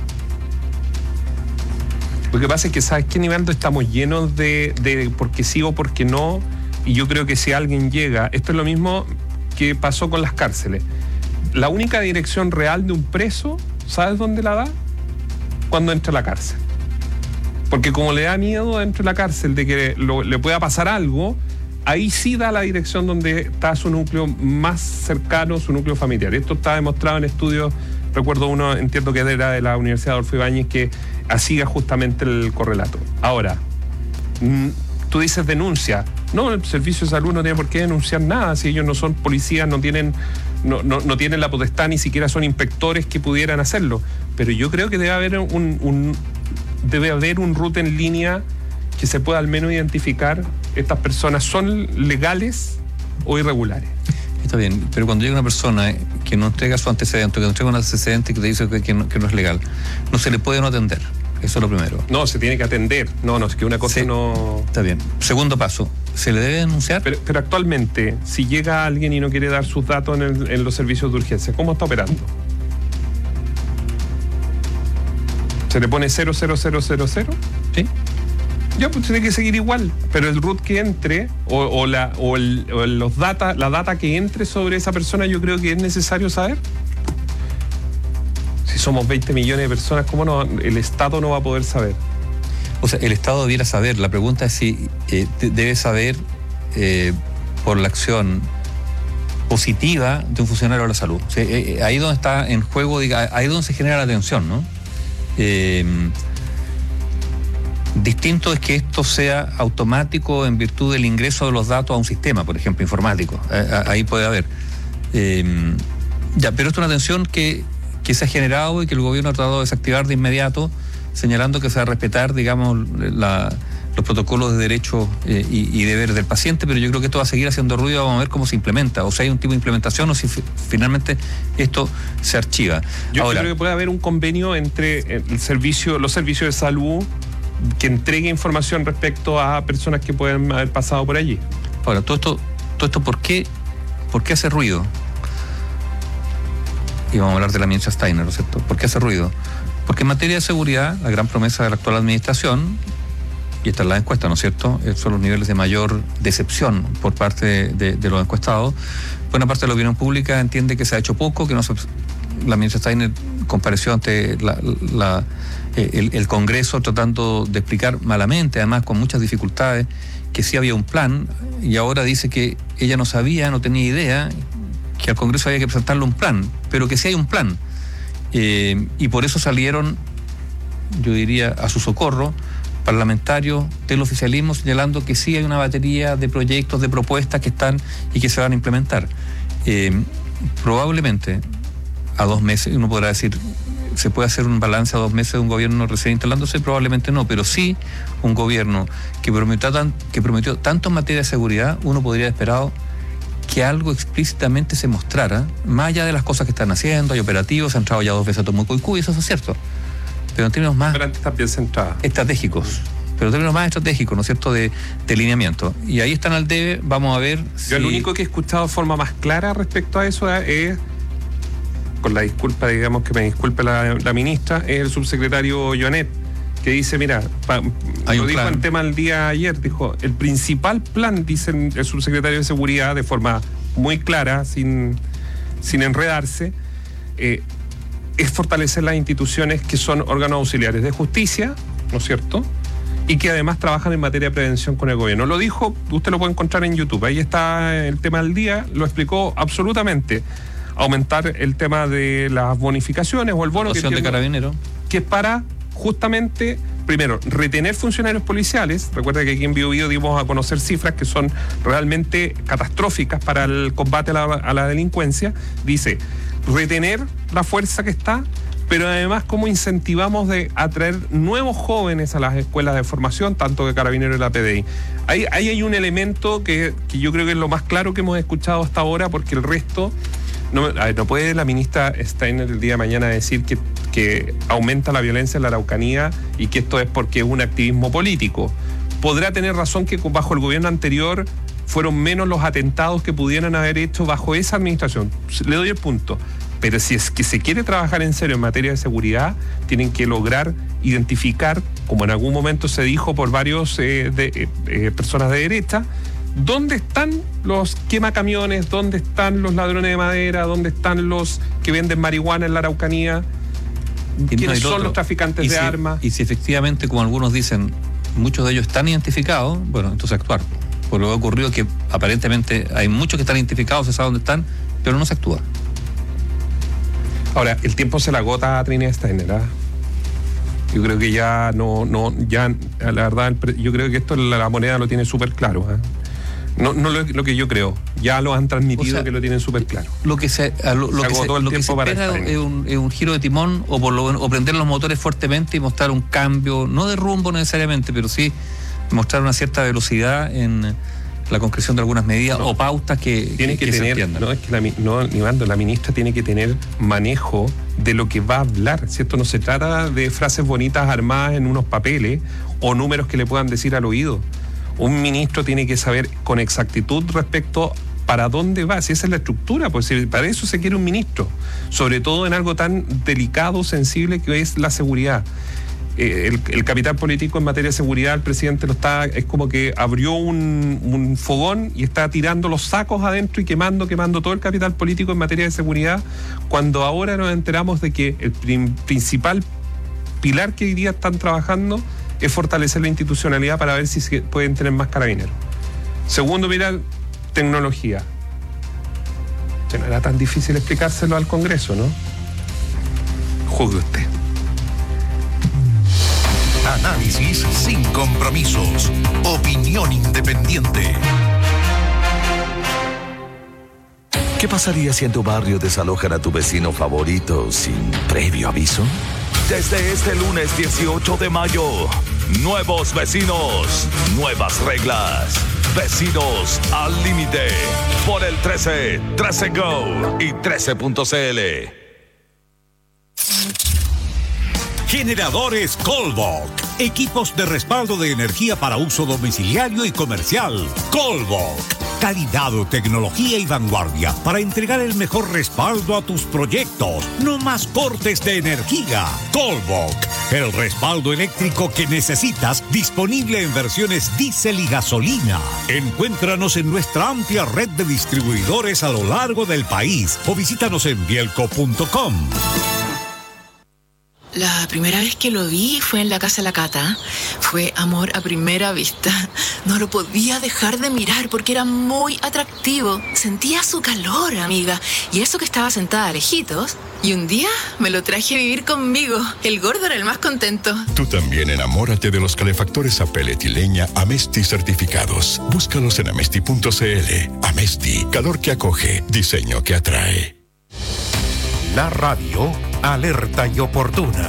Speaker 24: Lo que pasa es que, ¿sabes qué, Nivaldo? Estamos llenos de porque sí o porque no, y yo creo que si alguien llega, esto es lo mismo que pasó con las cárceles. La única dirección real de un preso, ¿sabes dónde la da? Cuando entra a la cárcel. Porque como le da miedo dentro de la cárcel de que le pueda pasar algo, ahí sí da la dirección donde está su núcleo más cercano, su núcleo familiar. Esto está demostrado en estudios, recuerdo uno, entiendo que era de la Universidad Adolfo Ibáñez, que hacía justamente el correlato. Ahora, tú dices denuncia. No, el servicio de salud no tiene por qué denunciar nada, si ellos no son policías, no tienen la potestad, ni siquiera son inspectores que pudieran hacerlo. Pero yo creo que debe haber un RUT en línea que se pueda al menos identificar estas personas son legales o irregulares.
Speaker 7: Está bien, pero cuando llega una persona que no entrega su antecedente, que no entrega un antecedente que te dice que no es legal, no se le puede no atender. Eso es lo primero.
Speaker 24: No, se tiene que atender. No, es que una cosa no...
Speaker 7: Está bien. Segundo paso, ¿se le debe denunciar?
Speaker 24: Pero actualmente, si llega alguien y no quiere dar sus datos en los servicios de urgencia, ¿cómo está operando? ¿Se le pone 00000?
Speaker 7: Sí.
Speaker 24: Ya, pues tiene que seguir igual, pero el RUT que entre la data que entre sobre esa persona, yo creo que es necesario saber. Si somos 20 millones de personas, ¿cómo no? El Estado no va a poder saber.
Speaker 7: O sea, el Estado debiera saber. La pregunta es si debe saber por la acción positiva de un funcionario de la salud. O sea, ahí donde está en juego, ahí donde se genera la tensión, ¿no? Distinto es que esto sea automático en virtud del ingreso de los datos a un sistema, por ejemplo, informático. Ahí puede haber. Pero esto es una tensión que se ha generado y que el gobierno ha tratado de desactivar de inmediato, señalando que se va a respetar, digamos, los protocolos de derechos y deberes del paciente, pero yo creo que esto va a seguir haciendo ruido. Vamos a ver cómo se implementa, o si hay un tipo de implementación o si finalmente esto se archiva.
Speaker 24: Yo creo que puede haber un convenio entre los servicios de salud que entregue información respecto a personas que pueden haber pasado por allí.
Speaker 7: Ahora, todo esto ¿por qué hace ruido? Y vamos a hablar de la ministra Steiner, ¿no es cierto? ¿Por qué hace ruido? Porque en materia de seguridad, la gran promesa de la actual administración, y esta es la encuesta, ¿no es cierto?, son los niveles de mayor decepción por parte de los encuestados. Buena parte de la opinión pública entiende que se ha hecho poco, que la ministra Steiner compareció ante el Congreso tratando de explicar malamente, además con muchas dificultades, que sí había un plan, y ahora dice que ella no sabía, no tenía idea, que al Congreso había que presentarle un plan, pero que sí hay un plan. Y por eso salieron, yo diría, a su socorro, parlamentarios del oficialismo señalando que sí hay una batería de proyectos, de propuestas que están y que se van a implementar. Probablemente a 2 meses, uno podrá decir, ¿se puede hacer un balance a 2 meses de un gobierno recién instalándose? Probablemente no, pero sí un gobierno que prometió tanto en materia de seguridad, uno podría haber esperado que algo explícitamente se mostrara, más allá de las cosas que están haciendo. Hay operativos, se han entrado ya 2 veces a Temuco y Cuy, eso es cierto, pero en términos más estratégicos, ¿no es cierto?, de lineamiento. Y ahí están al debe, vamos a ver.
Speaker 24: Yo el único que he escuchado de forma más clara respecto a eso es, con la disculpa, digamos, que me disculpe la ministra, es el subsecretario Joanet, que dice, mira, lo dijo en tema el día ayer, dijo, el principal plan, dice el subsecretario de Seguridad, de forma muy clara, sin enredarse, es fortalecer las instituciones que son órganos auxiliares de justicia, ¿no es cierto?, y que además trabajan en materia de prevención con el gobierno. Lo dijo, usted lo puede encontrar en YouTube, ahí está el tema del día, lo explicó absolutamente. Aumentar el tema de las bonificaciones o el bono
Speaker 7: de carabinero,
Speaker 24: que es para justamente, primero, retener funcionarios policiales. Recuerda que aquí en Biobío dimos a conocer cifras que son realmente catastróficas para el combate a la delincuencia. Dice, retener la fuerza que está, pero además cómo incentivamos de atraer nuevos jóvenes a las escuelas de formación, tanto de Carabineros y la PDI. Ahí hay un elemento que yo creo que es lo más claro que hemos escuchado hasta ahora, porque el resto... No puede la ministra Steiner el día de mañana decir que aumenta la violencia en la Araucanía y que esto es porque es un activismo político. Podrá tener razón que bajo el gobierno anterior fueron menos los atentados que pudieran haber hecho bajo esa administración. Le doy el punto. Pero si es que se quiere trabajar en serio en materia de seguridad, tienen que lograr identificar, como en algún momento se dijo por varios personas de derecha, ¿dónde están los quemacamiones? ¿Dónde están los ladrones de madera? ¿Dónde están los que venden marihuana en la Araucanía? ¿Quiénes son los traficantes de armas?
Speaker 7: Y si efectivamente, como algunos dicen, muchos de ellos están identificados, bueno, entonces actuar. por lo que ha ocurrido, que aparentemente hay muchos que están identificados, se sabe dónde están, pero no se actúa.
Speaker 24: Ahora, el tiempo se la agota a Trinidad Steiner, ¿eh? Yo creo que ya la verdad, yo creo que esto la moneda lo tiene súper claro, ¿eh? No lo que yo creo, ya lo han transmitido, o sea, que lo tienen súper claro.
Speaker 7: Lo que se espera es un giro de timón o prender los motores fuertemente y mostrar un cambio, no de rumbo necesariamente, pero sí mostrar una cierta velocidad en la concreción de algunas medidas o pautas que
Speaker 24: tiene que tener, se entiendan. No, es que la ministra tiene que tener manejo de lo que va a hablar, ¿cierto? No se trata de frases bonitas armadas en unos papeles o números que le puedan decir al oído. Un ministro tiene que saber con exactitud respecto para dónde va, si esa es la estructura, pues para eso se quiere un ministro, sobre todo en algo tan delicado, sensible que es la seguridad. El capital político en materia de seguridad, el presidente es como que abrió un fogón y está tirando los sacos adentro y quemando todo el capital político en materia de seguridad, cuando ahora nos enteramos de que el principal pilar que hoy día están trabajando es fortalecer la institucionalidad para ver si pueden tener más carabineros. Segundo pilar, tecnología. No era tan difícil explicárselo al Congreso, ¿no? Juzgue usted.
Speaker 3: Análisis sin compromisos. Opinión independiente.
Speaker 1: ¿Qué pasaría si en tu barrio desalojan a tu vecino favorito sin previo aviso? Desde este lunes 18 de mayo, nuevos vecinos, nuevas reglas. Vecinos al límite. Por el 13, 13 Go y 13.cl.
Speaker 3: Generadores Colbok. Equipos de respaldo de energía para uso domiciliario y comercial. Colbok. Calidad, tecnología y vanguardia para entregar el mejor respaldo a tus proyectos. No más cortes de energía. Colbok. El respaldo eléctrico que necesitas, disponible en versiones diésel y gasolina. Encuéntranos en nuestra amplia red de distribuidores a lo largo del país o visítanos en bielco.com.
Speaker 9: La primera vez que lo vi fue en la casa de la Cata. Fue amor a primera vista. No lo podía dejar de mirar porque era muy atractivo. Sentía su calor, amiga. Y eso que estaba sentada a lejitos. Y un día me lo traje a vivir conmigo. El gordo era el más contento.
Speaker 10: Tú también enamórate de los calefactores a pellet y leña Amesti certificados. Búscalos en amesti.cl. Amesti, calor que acoge, diseño que atrae.
Speaker 3: La radio alerta y oportuna.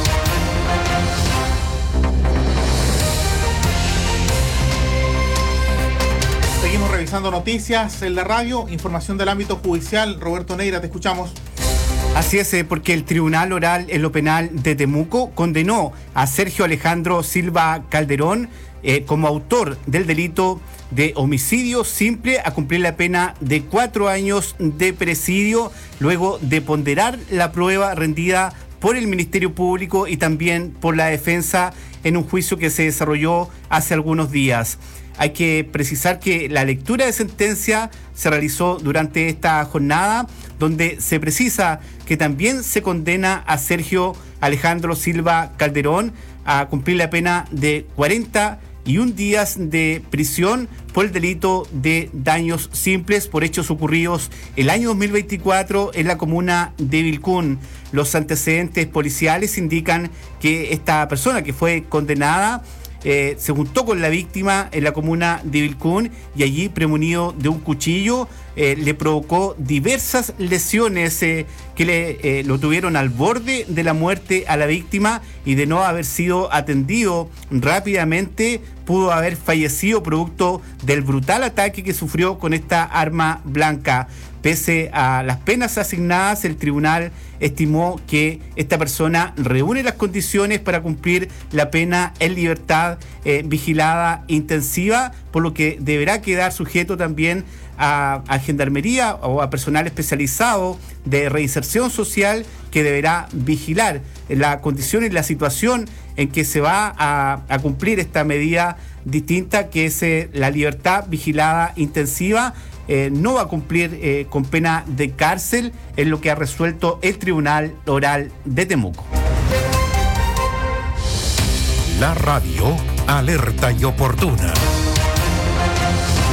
Speaker 11: Seguimos revisando noticias en la radio, información del ámbito judicial. Roberto Neira, te escuchamos.
Speaker 12: Así es, porque el Tribunal Oral en lo Penal de Temuco condenó a Sergio Alejandro Silva Calderón como autor del delito de homicidio simple a cumplir la pena de 4 años de presidio, luego de ponderar la prueba rendida por el Ministerio Público y también por la defensa en un juicio que se desarrolló hace algunos días. Hay que precisar que la lectura de sentencia se realizó durante esta jornada, donde se precisa que también se condena a Sergio Alejandro Silva Calderón a cumplir la pena de 41 días de prisión por el delito de daños simples por hechos ocurridos el año 2024 en la comuna de Vilcún. Los antecedentes policiales indican que esta persona que fue condenada se juntó con la víctima en la comuna de Vilcún y allí, premonido de un cuchillo, le provocó diversas lesiones que lo tuvieron al borde de la muerte a la víctima, y de no haber sido atendido rápidamente pudo haber fallecido producto del brutal ataque que sufrió con esta arma blanca. Pese a las penas asignadas, el tribunal estimó que esta persona reúne las condiciones para cumplir la pena en libertad vigilada intensiva, por lo que deberá quedar sujeto también a gendarmería o a personal especializado de reinserción social, que deberá vigilar la condición y la situación en que se va a cumplir esta medida distinta, que es la libertad vigilada intensiva. No va a cumplir con pena de cárcel, es lo que ha resuelto el Tribunal Oral de Temuco.
Speaker 3: La radio alerta y oportuna.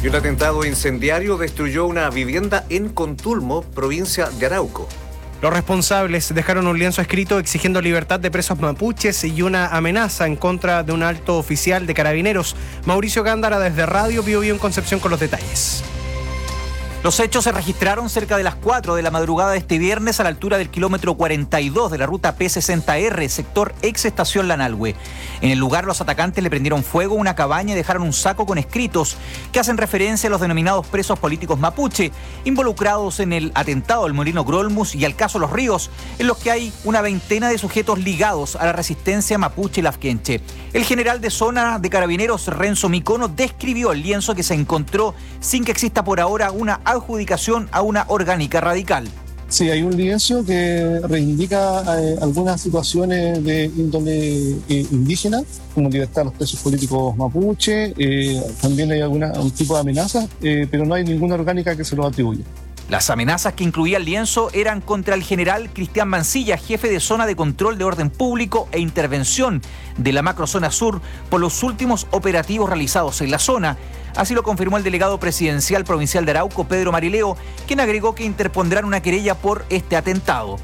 Speaker 4: Y un atentado incendiario destruyó una vivienda en Contulmo, provincia de Arauco.
Speaker 5: Los responsables dejaron un lienzo escrito exigiendo libertad de presos mapuches y una amenaza en contra de un alto oficial de Carabineros. Mauricio Gándara desde Radio Bio Bio en Concepción con los detalles.
Speaker 6: Los hechos se registraron cerca de las 4 de la madrugada de este viernes a la altura del kilómetro 42 de la ruta P60R, sector ex estación Lanalhue. En el lugar, los atacantes le prendieron fuego a una cabaña y dejaron un saco con escritos que hacen referencia a los denominados presos políticos mapuche, involucrados en el atentado del Molino Grolmus y al caso Los Ríos, en los que hay una veintena de sujetos ligados a la resistencia mapuche y lafkenche. El general de zona de Carabineros, Renzo Micono, describió el lienzo que se encontró sin que exista por ahora una adjudicación a una orgánica radical.
Speaker 13: Sí, hay un lienzo que reivindica algunas situaciones de índole indígena, como libertad de los presos políticos mapuche, también hay un tipo de amenazas, pero no hay ninguna orgánica que se lo atribuya.
Speaker 6: Las amenazas que incluía el lienzo eran contra el general Cristian Mancilla, jefe de zona de control de orden público e intervención de la macrozona sur por los últimos operativos realizados en la zona. Así lo confirmó el delegado presidencial provincial de Arauco, Pedro Marileo, quien agregó que interpondrán una querella por este atentado.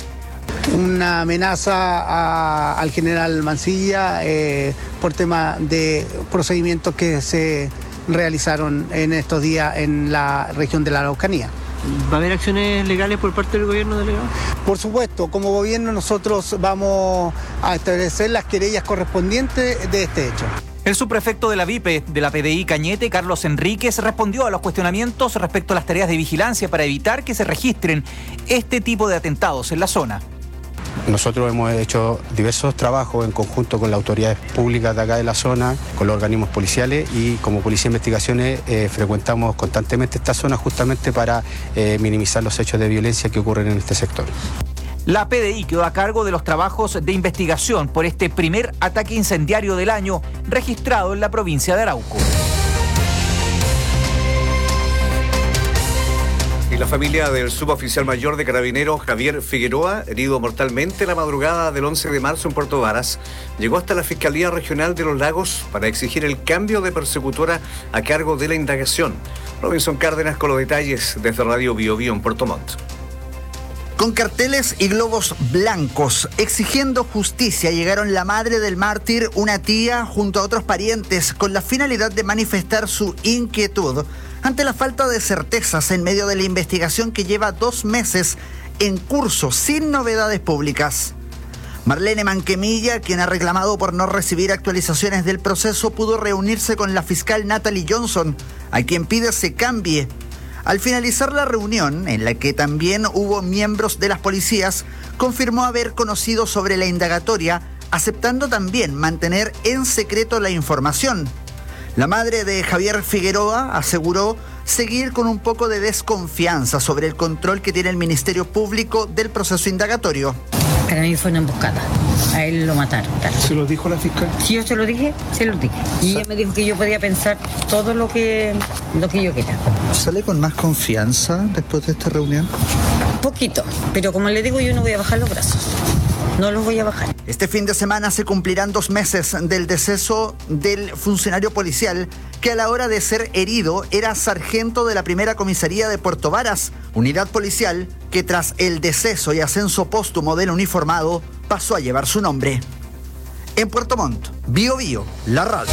Speaker 14: Una amenaza al general Mancilla por tema de procedimientos que se realizaron en estos días en la región de la Araucanía.
Speaker 15: ¿Va a haber acciones legales por parte del gobierno, delegado?
Speaker 14: Por supuesto, como gobierno nosotros vamos a establecer las querellas correspondientes de este hecho.
Speaker 6: El subprefecto de la VIPE de la PDI Cañete, Carlos Enríquez, respondió a los cuestionamientos respecto a las tareas de vigilancia para evitar que se registren este tipo de atentados en la zona.
Speaker 16: Nosotros hemos hecho diversos trabajos en conjunto con las autoridades públicas de acá de la zona, con los organismos policiales y como Policía de Investigaciones frecuentamos constantemente esta zona justamente para minimizar los hechos de violencia que ocurren en este sector.
Speaker 6: La PDI quedó a cargo de los trabajos de investigación por este primer ataque incendiario del año registrado en la provincia de Arauco.
Speaker 4: Y la familia del suboficial mayor de Carabineros, Javier Figueroa, herido mortalmente la madrugada del 11 de marzo en Puerto Varas, llegó hasta la Fiscalía Regional de Los Lagos para exigir el cambio de persecutora a cargo de la indagación. Robinson Cárdenas con los detalles desde Radio Bio Bio en Puerto Montt.
Speaker 17: Con carteles y globos blancos exigiendo justicia llegaron la madre del mártir, una tía, junto a otros parientes, con la finalidad de manifestar su inquietud ante la falta de certezas en medio de la investigación que lleva 2 meses en curso sin novedades públicas. Marlene Manquemilla, quien ha reclamado por no recibir actualizaciones del proceso, pudo reunirse con la fiscal Natalie Johnson, a quien pide se cambie. Al finalizar la reunión, en la que también hubo miembros de las policías, confirmó haber conocido sobre la indagatoria, aceptando también mantener en secreto la información. La madre de Javier Figueroa aseguró seguir con un poco de desconfianza sobre el control que tiene el Ministerio Público del proceso indagatorio.
Speaker 18: Para mí fue una emboscada. A él lo mataron. Tal.
Speaker 16: ¿Se lo dijo la fiscal?
Speaker 18: Si yo se lo dije, se lo dije. Y ella me dijo que yo podía pensar todo lo que yo quería.
Speaker 16: ¿Sale con más confianza después de esta reunión?
Speaker 18: Poquito, pero como le digo, yo no voy a bajar los brazos. No los voy a bajar.
Speaker 17: Este fin de semana se cumplirán 2 meses del deceso del funcionario policial que a la hora de ser herido era sargento de la primera comisaría de Puerto Varas, unidad policial que tras el deceso y ascenso póstumo del uniformado pasó a llevar su nombre. En Puerto Montt, Bio Bio, la radio.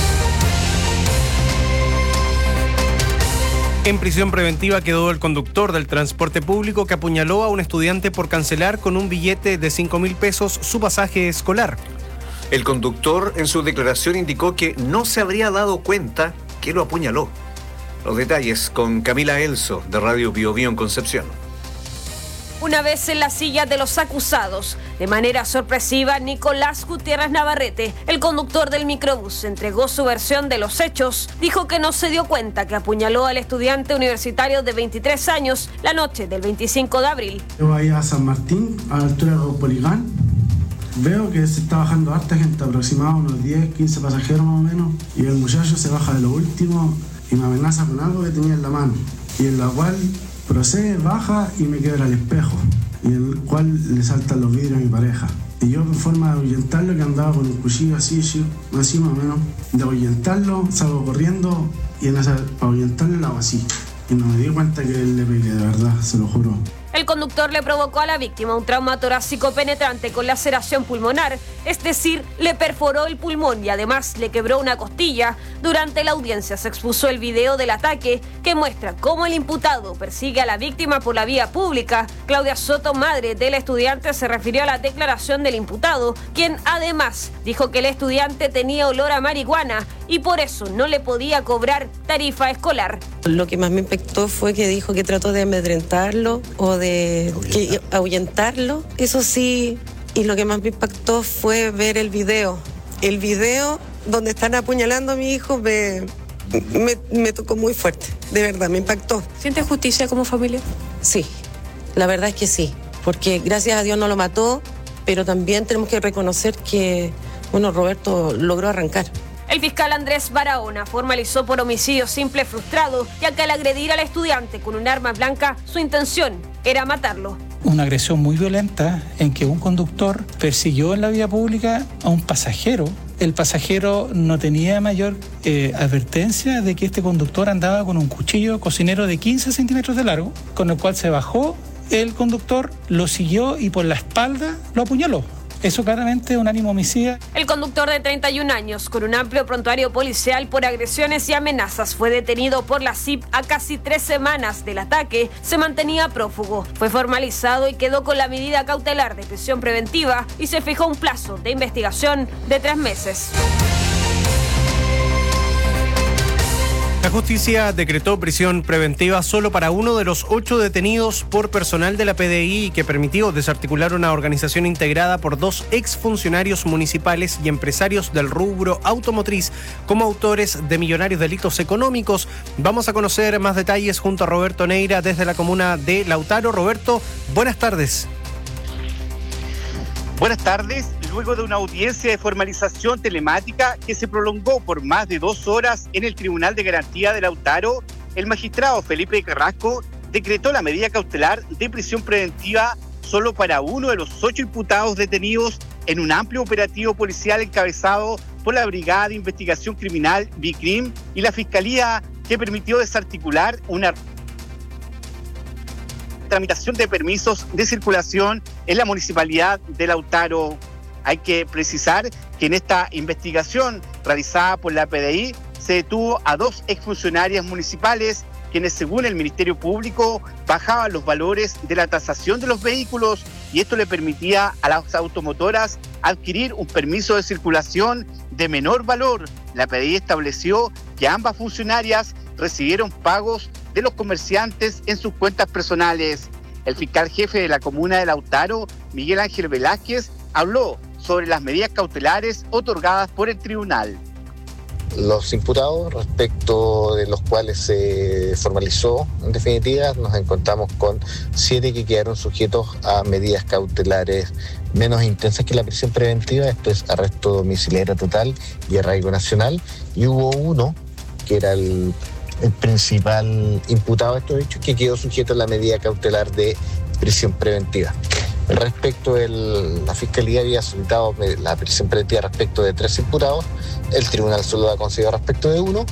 Speaker 5: En prisión preventiva quedó el conductor del transporte público que apuñaló a un estudiante por cancelar con un billete de 5.000 pesos su pasaje escolar.
Speaker 4: El conductor en su declaración indicó que no se habría dado cuenta que lo apuñaló. Los detalles con Camila Elso de Radio Bio Bio en Concepción.
Speaker 19: Una vez en la silla de los acusados, de manera sorpresiva, Nicolás Gutiérrez Navarrete, el conductor del microbús, entregó su versión de los hechos. Dijo que no se dio cuenta que apuñaló al estudiante universitario de 23 años la noche del 25 de abril.
Speaker 20: Yo ahí a San Martín, a la altura de Poligán, veo que se está bajando harta gente, aproximadamente unos 10, 15 pasajeros más o menos, y el muchacho se baja de lo último y me amenaza con algo que tenía en la mano, y en la cual procede, baja y me quebra el espejo, y el cual le saltan los vidrios a mi pareja. Y yo, en forma de ahuyentarlo, que andaba con un cuchillo así más o menos, de ahuyentarlo, salgo corriendo y en esa, para orientarle la hago así. Y no me di cuenta que él le pegué, de verdad, se lo juro.
Speaker 19: El conductor le provocó a la víctima un trauma torácico penetrante con laceración pulmonar, es decir, le perforó el pulmón y además le quebró una costilla. Durante la audiencia se expuso el video del ataque que muestra cómo el imputado persigue a la víctima por la vía pública. Claudia Soto, madre del estudiante, se refirió a la declaración del imputado, quien además dijo que el estudiante tenía olor a marihuana y por eso no le podía cobrar tarifa escolar.
Speaker 2: Lo que más me impactó fue que dijo que trató de amedrentarlo o de ahuyentarlo. Eso sí, y lo que más me impactó fue ver el video. El video donde están apuñalando a mi hijo me tocó muy fuerte, de verdad, me impactó.
Speaker 21: ¿Sientes justicia como familia?
Speaker 2: Sí, la verdad es que sí, porque gracias a Dios no lo mató, pero también tenemos que reconocer que, bueno, Roberto logró arrancar.
Speaker 19: El fiscal Andrés Barahona formalizó por homicidio simple frustrado, ya que al agredir al estudiante con un arma blanca, su intención era matarlo.
Speaker 22: Una agresión muy violenta en que un conductor persiguió en la vía pública a un pasajero. El pasajero no tenía mayor advertencia de que este conductor andaba con un cuchillo cocinero de 15 centímetros de largo, con el cual se bajó el conductor, lo siguió y por la espalda lo apuñaló. Eso claramente es un ánimo homicida.
Speaker 19: El conductor de 31 años, con un amplio prontuario policial por agresiones y amenazas, fue detenido por la CIP a casi 3 semanas del ataque. Se mantenía prófugo. Fue formalizado y quedó con la medida cautelar de prisión preventiva y se fijó un plazo de investigación de 3 meses.
Speaker 5: La justicia decretó prisión preventiva solo para uno de los 8 detenidos por personal de la PDI que permitió desarticular una organización integrada por 2 exfuncionarios municipales y empresarios del rubro automotriz como autores de millonarios delitos económicos. Vamos a conocer más detalles junto a Roberto Neira desde la comuna de Lautaro. Roberto, buenas tardes.
Speaker 23: Buenas tardes. Luego de una audiencia de formalización telemática que se prolongó por más de 2 horas en el Tribunal de Garantía de Lautaro, el magistrado Felipe Carrasco decretó la medida cautelar de prisión preventiva solo para uno de los 8 imputados detenidos en un amplio operativo policial encabezado por la Brigada de Investigación Criminal BICRIM y la Fiscalía, que permitió desarticular una tramitación de permisos de circulación en la municipalidad de Lautaro. Hay que precisar que en esta investigación realizada por la PDI se detuvo a 2 exfuncionarias municipales quienes, según el Ministerio Público, bajaban los valores de la tasación de los vehículos y esto le permitía a las automotoras adquirir un permiso de circulación de menor valor. La PDI estableció que ambas funcionarias recibieron pagos de los comerciantes en sus cuentas personales. El fiscal jefe de la comuna de Lautaro, Miguel Ángel Velázquez, habló sobre las medidas cautelares otorgadas por el tribunal.
Speaker 25: Los imputados, respecto de los cuales se formalizó, en definitiva, nos encontramos con 7 que quedaron sujetos a medidas cautelares menos intensas que la prisión preventiva, esto es arresto domiciliario total y arraigo nacional, y hubo uno que era el principal imputado de estos hechos que quedó sujeto a la medida cautelar de prisión preventiva. Respecto la Fiscalía había solicitado la prisión preventiva respecto de 3 imputados, el tribunal solo ha concedido respecto de 1.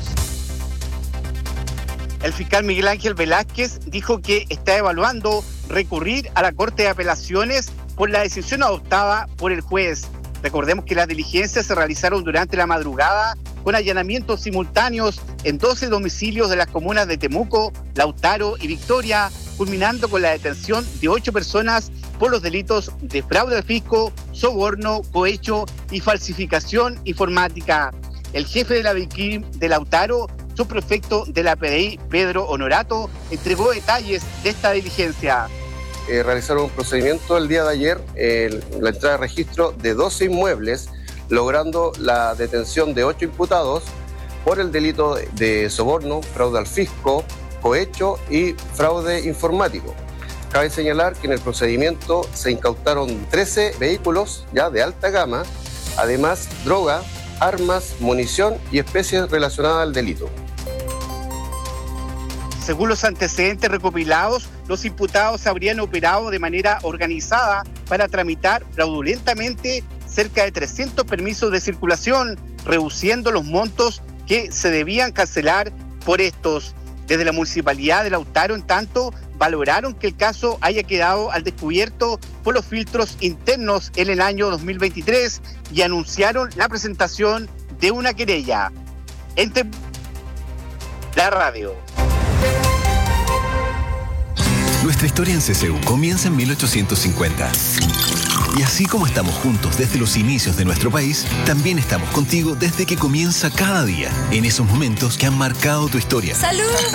Speaker 23: El fiscal Miguel Ángel Velázquez dijo que está evaluando recurrir a la Corte de Apelaciones por la decisión adoptada por el juez. Recordemos que las diligencias se realizaron durante la madrugada con allanamientos simultáneos en 12 domicilios de las comunas de Temuco, Lautaro y Victoria, culminando con la detención de 8 personas por los delitos de fraude al fisco, soborno, cohecho y falsificación informática. El jefe de la BICRIM de Lautaro, subprefecto de la PDI, Pedro Honorato, entregó detalles de esta diligencia.
Speaker 26: Realizaron un procedimiento el día de ayer, la entrada de registro de 12 inmuebles, logrando la detención de 8 imputados por el delito de soborno, fraude al fisco, cohecho y fraude informático. Cabe señalar que en el procedimiento se incautaron 13 vehículos ya de alta gama, además droga, armas, munición y especies relacionadas al delito.
Speaker 23: Según los antecedentes recopilados, los imputados habrían operado de manera organizada para tramitar fraudulentamente cerca de 300 permisos de circulación, reduciendo los montos que se debían cancelar por estos. Desde la municipalidad de Lautaro, en tanto, valoraron que el caso haya quedado al descubierto por los filtros internos en el año 2023 y anunciaron la presentación de una querella. Entre la radio.
Speaker 1: Nuestra historia en CCU comienza en 1850. Y así como estamos juntos desde los inicios de nuestro país, también estamos contigo desde que comienza cada día, en esos momentos que han marcado tu historia.
Speaker 7: ¡Salud!